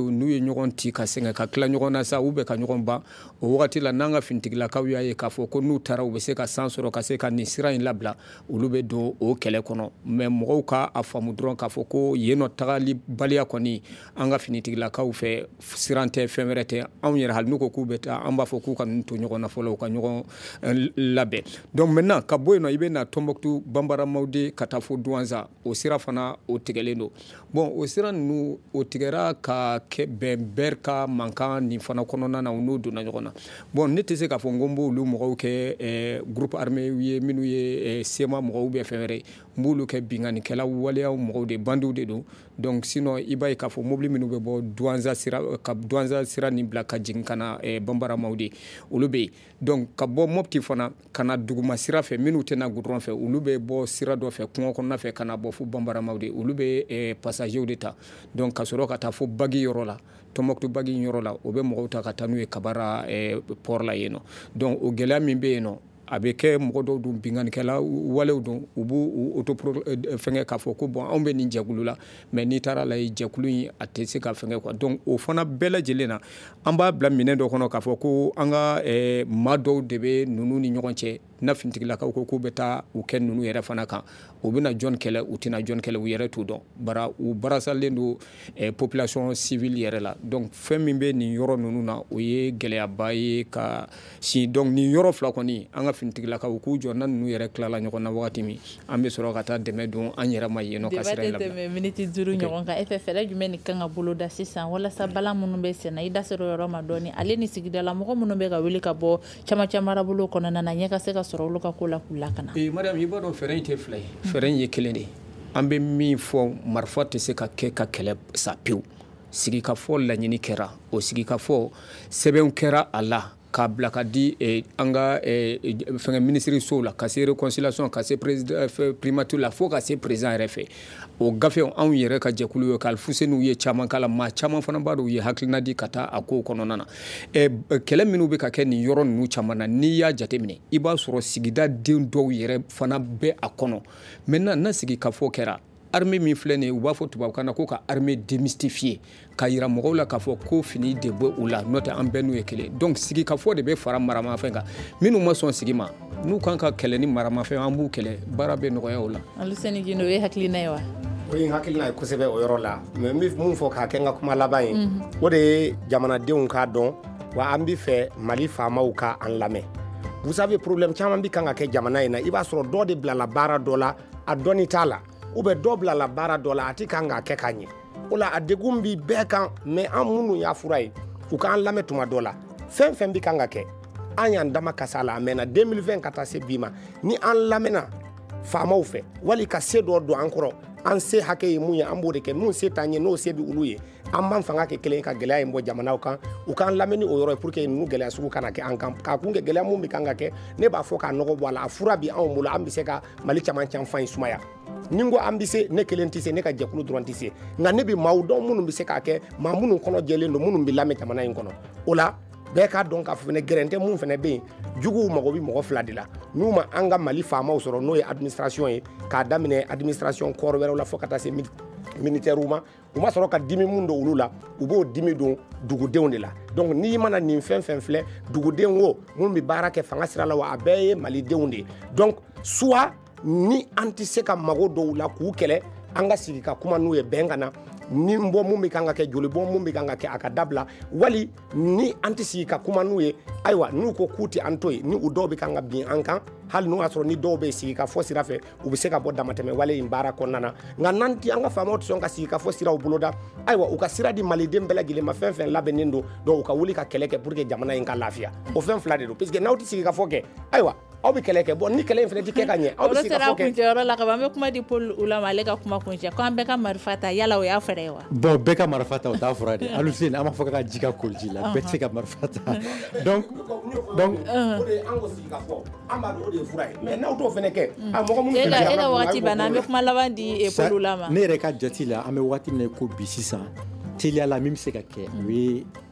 Tombouctou n'u ye ɲɔgɔn ti ka sɛgɛn ka tila ɲɔgɔn na sa u bɛ ka ɲɔgɔn ban o wagati la n'an ka finitigilakaw y'a ye k'a fɔ ko n'u taara u bɛ se ka san sɔrɔ ka se ka nin sira in labila olu bɛ don o kɛlɛ kɔnɔ mais mɔgɔw ka a faamu dɔrɔn k'a fɔ ko yen nɔ tagali baliya kɔni an ka finitigilakaw fɛ siran tɛ fɛn wɛrɛ tɛ anw yɛrɛ hali n'u ko k'u bɛ taa an b'a fɔ k'u ka ninnu to ɲɔgɔn na fɔlɔ u ka ɲɔgɔn labɛn donc maintenant ka bɔ yen nɔ i bɛ na Tombouctou Bambara Mawde ka taa fo Douanza o sira fana o tigɛlen don bon o sira ninnu o tigɛra ka kɛ bɛn bɛɛ ka mankan nin fana kɔnɔna na u n'u donna ɲɔgɔn na bon ne tɛ se k'a fɔ n ko n b'olu mɔgɔw kɛ ɛɛ groupe armé ye minnu ye sema mɔgɔw bɛ fɛn wɛrɛ n b'olu kɛ binganikɛlaw waleyaw mɔgɔw de bandiw de don donc sinon i b'a ye k'a fɔ mobili minnu bɛ bɔ Douanza sira ka Douanza sira nin bila ka jigin ka na Bambara Mawde olu bɛ yen donc ka bɔ Mopti fana ka na duguma sira fɛ minnu tɛ na goudron fɛ olu bɛ bɔ sira dɔ fɛ kungo kɔnɔna fɛ ka na bɔ fo Bambara Mawde olu bɛ passager de ta donc ka sɔrɔ ka taa fo Bagi yɔrɔ la Tombouctou Bagi yɔrɔ la o bɛ mɔgɔw ta ka taa n'u ye Kabara port la yen nɔ donc o gɛlɛya min bɛ yen nɔ a bɛ kɛ mɔgɔ dɔw don binganikɛla walew don u b'u auto fɛngɛ k'a fɔ ko bon anw bɛ nin jɛkulu la mais n'i taara la jɛkulu in a tɛ se ka fɛngɛ quoi donc o fana bɛɛ lajɛlen na an b'a bila minɛn dɔ kɔnɔ k'a fɔ ko an ka maa dɔw de bɛ ninnu ni ɲɔgɔn cɛ na finitigilakaw ko k'u bɛ taa u kɛ ninnu yɛrɛ fana kan u bɛna jɔn kɛlɛ u tɛna jɔn kɛlɛ u yɛrɛ t'u dɔn bara u barasalen don population civile yɛrɛ la donc fɛn min bɛ nin yɔrɔ ninnu na o ye gɛlɛyaba ye ka si donc nin yɔrɔ fila kɔni an ka finitigilakaw k'u jɔ na ninnu yɛrɛ tilala ɲɔgɔn na wagati min an bɛ sɔrɔ ka taa dɛmɛ don an yɛrɛ ma yen nɔ ka sira in labila. Débat tɛ tɛmɛ miniti duuru ɲɔgɔn kan e fɛ fɛɛrɛ jumɛn de kan ka boloda sisan walasa bala minnu bɛ sen na i da sera o yɔrɔ ma dɔɔni ale ni sigidala mɔgɔ minnu bɛ ka wuli ka bɔ camancɛ marabolo kɔnɔna na ɲɛ ka se ka sɔrɔ olu ka ko la k'u lakana. ee Mariam i b'a dɔn fɛɛrɛ in tɛ fila ye fɛɛrɛ in ye kelen de an bɛ min fɔ marifa tɛ se ka kɛ ka kɛlɛ sa pewu sigikafɔ laɲini kɛra o sigikafɔ sɛbɛnw kɛra a la k'a bila ka di an ka fɛngɛ minisirisow la ka se réconciliation ka se primature la fo ka se président yɛrɛ fɛ o gafew anw yɛrɛ ka jɛkulu ye ka Alfuseniw ye caman kala maa caman fana b'a dɔn u ye hakilina di ka taa a kow kɔnɔna na kɛlɛ minnu bɛ ka kɛ nin yɔrɔ ninnu caman na n'i y'a jateminɛ i b'a sɔrɔ sigida den dɔw yɛrɛ fana bɛ a kɔnɔ maintenant na sigikafɔ kɛra armée min filɛ nin ye u b'a fɔ tubabukan na ko ka armée démystifier ka yira mɔgɔw la k'a fɔ ko fini de bɔ u la n'o tɛ an bɛɛ n'u ye kelen donc sigikafɔ de bɛ fara maramafɛn kan minnu ma sɔn sigi ma n'u kan ka kɛlɛ ni maramafɛn an b'u kɛlɛ baara bɛ nɔgɔya o la. Aluseni Gindo o ye hakilina ye wa? o ye hakilina ye kosɛbɛ o yɔrɔ la mais n bɛ mun fɔ k'a kɛ n ka kuma laban ye o de ye jamanadenw k'a dɔn wa an bɛ fɛ Mali faamaw ka an lamɛn vous savez problème caman bɛ kan ka kɛ jamana in na i b'a sɔrɔ dɔ de bilala baara dɔ la a dɔnni t'a la ou bien dɔ bilala baara dɔ la a tɛ kan k'a kɛ k'a ɲɛ o la a degun bɛ bɛɛ kan mais an minnu y'a fura ye u k'an lamɛn tuma dɔ la fɛn fɛn bɛ kan ka kɛ an y'an dama kasa la a mɛnna deux mille vingt ka taa se bi ma ni an lamɛnna faamaw fɛ wali ka se dɔ don an kɔrɔ an se hakɛ ye mun ye an b'o de kɛ mun se t'an ye n'o se bɛ olu ye an b'an fanga kɛ kelen ka gɛlɛya in bɔ jamanaw kan u k'an lamɛn o yɔrɔ ye pour que ninnu gɛlɛya sugu kana kɛ an kan k'a kun kɛ gɛlɛya mun bɛ kan ka kɛ ne b'a fɔ k'a nɔgɔ bɔ a la a fura bi anw bolo an bɛ se ka Mali caman canfan in sumaya ni n ko an bɛ se ne kelen tɛ se ne ka jɛkulu dɔrɔn tɛ se nka ne bɛ maaw dɔn minnu bɛ se k'a kɛ maa minnu kɔnɔ jɛlen don minnu bɛ lamɛn jamana in kɔnɔ o la bɛɛ k'a dɔn k'a fɔ fɛnɛ gɛrɛntɛ mun fɛnɛ bɛ yen juguw mago bɛ mɔgɔ fila de la n'u ma an ka Mali faamaw sɔrɔ n'o ye administration ye k'a daminɛ administration kɔɔri wɛrɛw la fo ka taa se militaires ma u ma sɔrɔ ka dimi mun don olu la u b'o dimi don dugudenw de la donc n'i mana nin fɛn fɛn filɛ dugudenw o mun bɛ baara kɛ fanga sira la wa a bɛɛ ye malidenw de ye donc soit ni an tɛ se ka mago dɔw la k'u kɛlɛ an ka sigi ka kuma n'u ye bɛn ka na ni bɔ mun bɛ kan ka kɛ joli bɔ mun bɛ kan ka kɛ a ka dabila wali ni an tɛ sigi ka kuma n'u ye ayiwa n'u ko k'u tɛ an to yen ni u dɔw bɛ kan ka bin an kan hali n'o y'a sɔrɔ ni dɔw bɛ sigi ka fɔ sira fɛ u bɛ se ka bɔ damatɛmɛ wale in baara kɔnɔna na nka n'an ti an ka faamaw tɛ sɔn ka sigi ka fɔ siraw boloda ayiwa u ka sira di maliden bɛɛ lajɛlen ma fɛn fɛn labɛnnen don donc u ka wuli ka kɛlɛ kɛ pour que jamana in ka lafiya o fɛn fila de don parce que n'aw tɛ sigi ka fɔ kɛ ayiwa aw bɛ kɛlɛ kɛ bon ni kɛlɛ in fana tɛ kɛ ka ɲɛ aw bɛ sigi ka fɔ kɛ. kuncɛyɔrɔ la ka ban an bɛ kuma di Paul Ulama ale ka kuma kuncɛ ko an bɛɛ ka marifa ta yala o y'a fɛɛrɛ ye wa. bon bɛɛ ka marifa ta o t'a fɔra de Aluseni an b'a fɔ k'a ji ka koliji la bɛɛ tɛ se ka marifa ta donc donc o de ye an ko sigi ka fɔ an b'a dɔn o de ye fura ye mais n'aw t'o fana kɛ a mɔgɔ minnu e ka e ka wagati banna an bɛ kuma laban di Paul Ulama. ne yɛrɛ ka jate la an bɛ wagati min na ko bi sisan teliya la min bɛ se ka kɛ o ye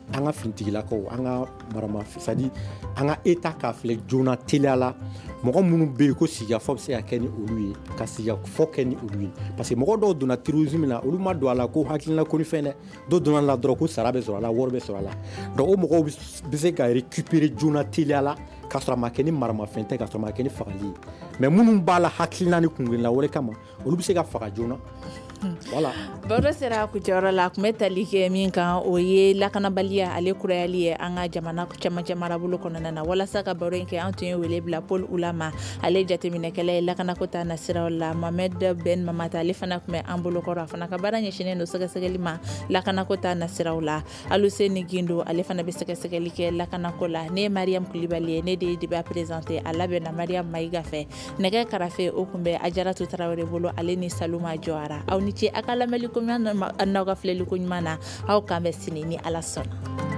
an ka finitigilakaw an ka marama c'est à dire an ka état k'a filɛ joona teliya la mɔgɔ minnu bɛ yen ko sigikafɔ bɛ se ka kɛ ni olu ye ka sigikafɔ kɛ ni olu ye parce que mɔgɔ dɔw donna terrorisme na olu ma don a la ko hakilina ko ni fɛn dɛ dɔw donna a la dɔrɔn ko sara bɛ sɔrɔ a la wari bɛ sɔrɔ a la donc o mɔgɔw bɛ se ka récupérer joona teliya la k'a sɔrɔ a ma kɛ ni maramafɛn tɛ k'a sɔrɔ a ma kɛ ni fagali ye mais minnu b'a la hakilina ni kungirinna wɛrɛ kama olu bɛ se ka faga joona. Voilà. Baro sera kucayɔrɔ la kun bɛ tali kɛ min kan o ye lakanabaliya ale kurayali ye an ka jamana cɛmancɛ marabolo kɔnɔna na walasa ka baro in kɛ an tun ye wele bila Paul Ulama ale jateminɛkɛla ye lakanako ta nasiraw la Mohamed Ben Mamata ale fana kun bɛ an bolokɔrɔ a fana ka baara ɲɛsinnen don sɛgɛsɛgɛli ma lakanako ta nasiraw la Aluseni Gindo ale fana bɛ sɛgɛsɛgɛli kɛ lakanako la ne ye Mariam Kulibali ye ne de ye débat présenté a labɛnna Mariam Mayiga fɛ nɛgɛ karafe o kun bɛ Ajaratu Tarawele bolo ale ni Saluma Jawara aw ni ce a ka lamɛnni ko ɲuman n'aw ka filɛli ko ɲuman na aw k'an bɛ sini ni Ala sɔnna.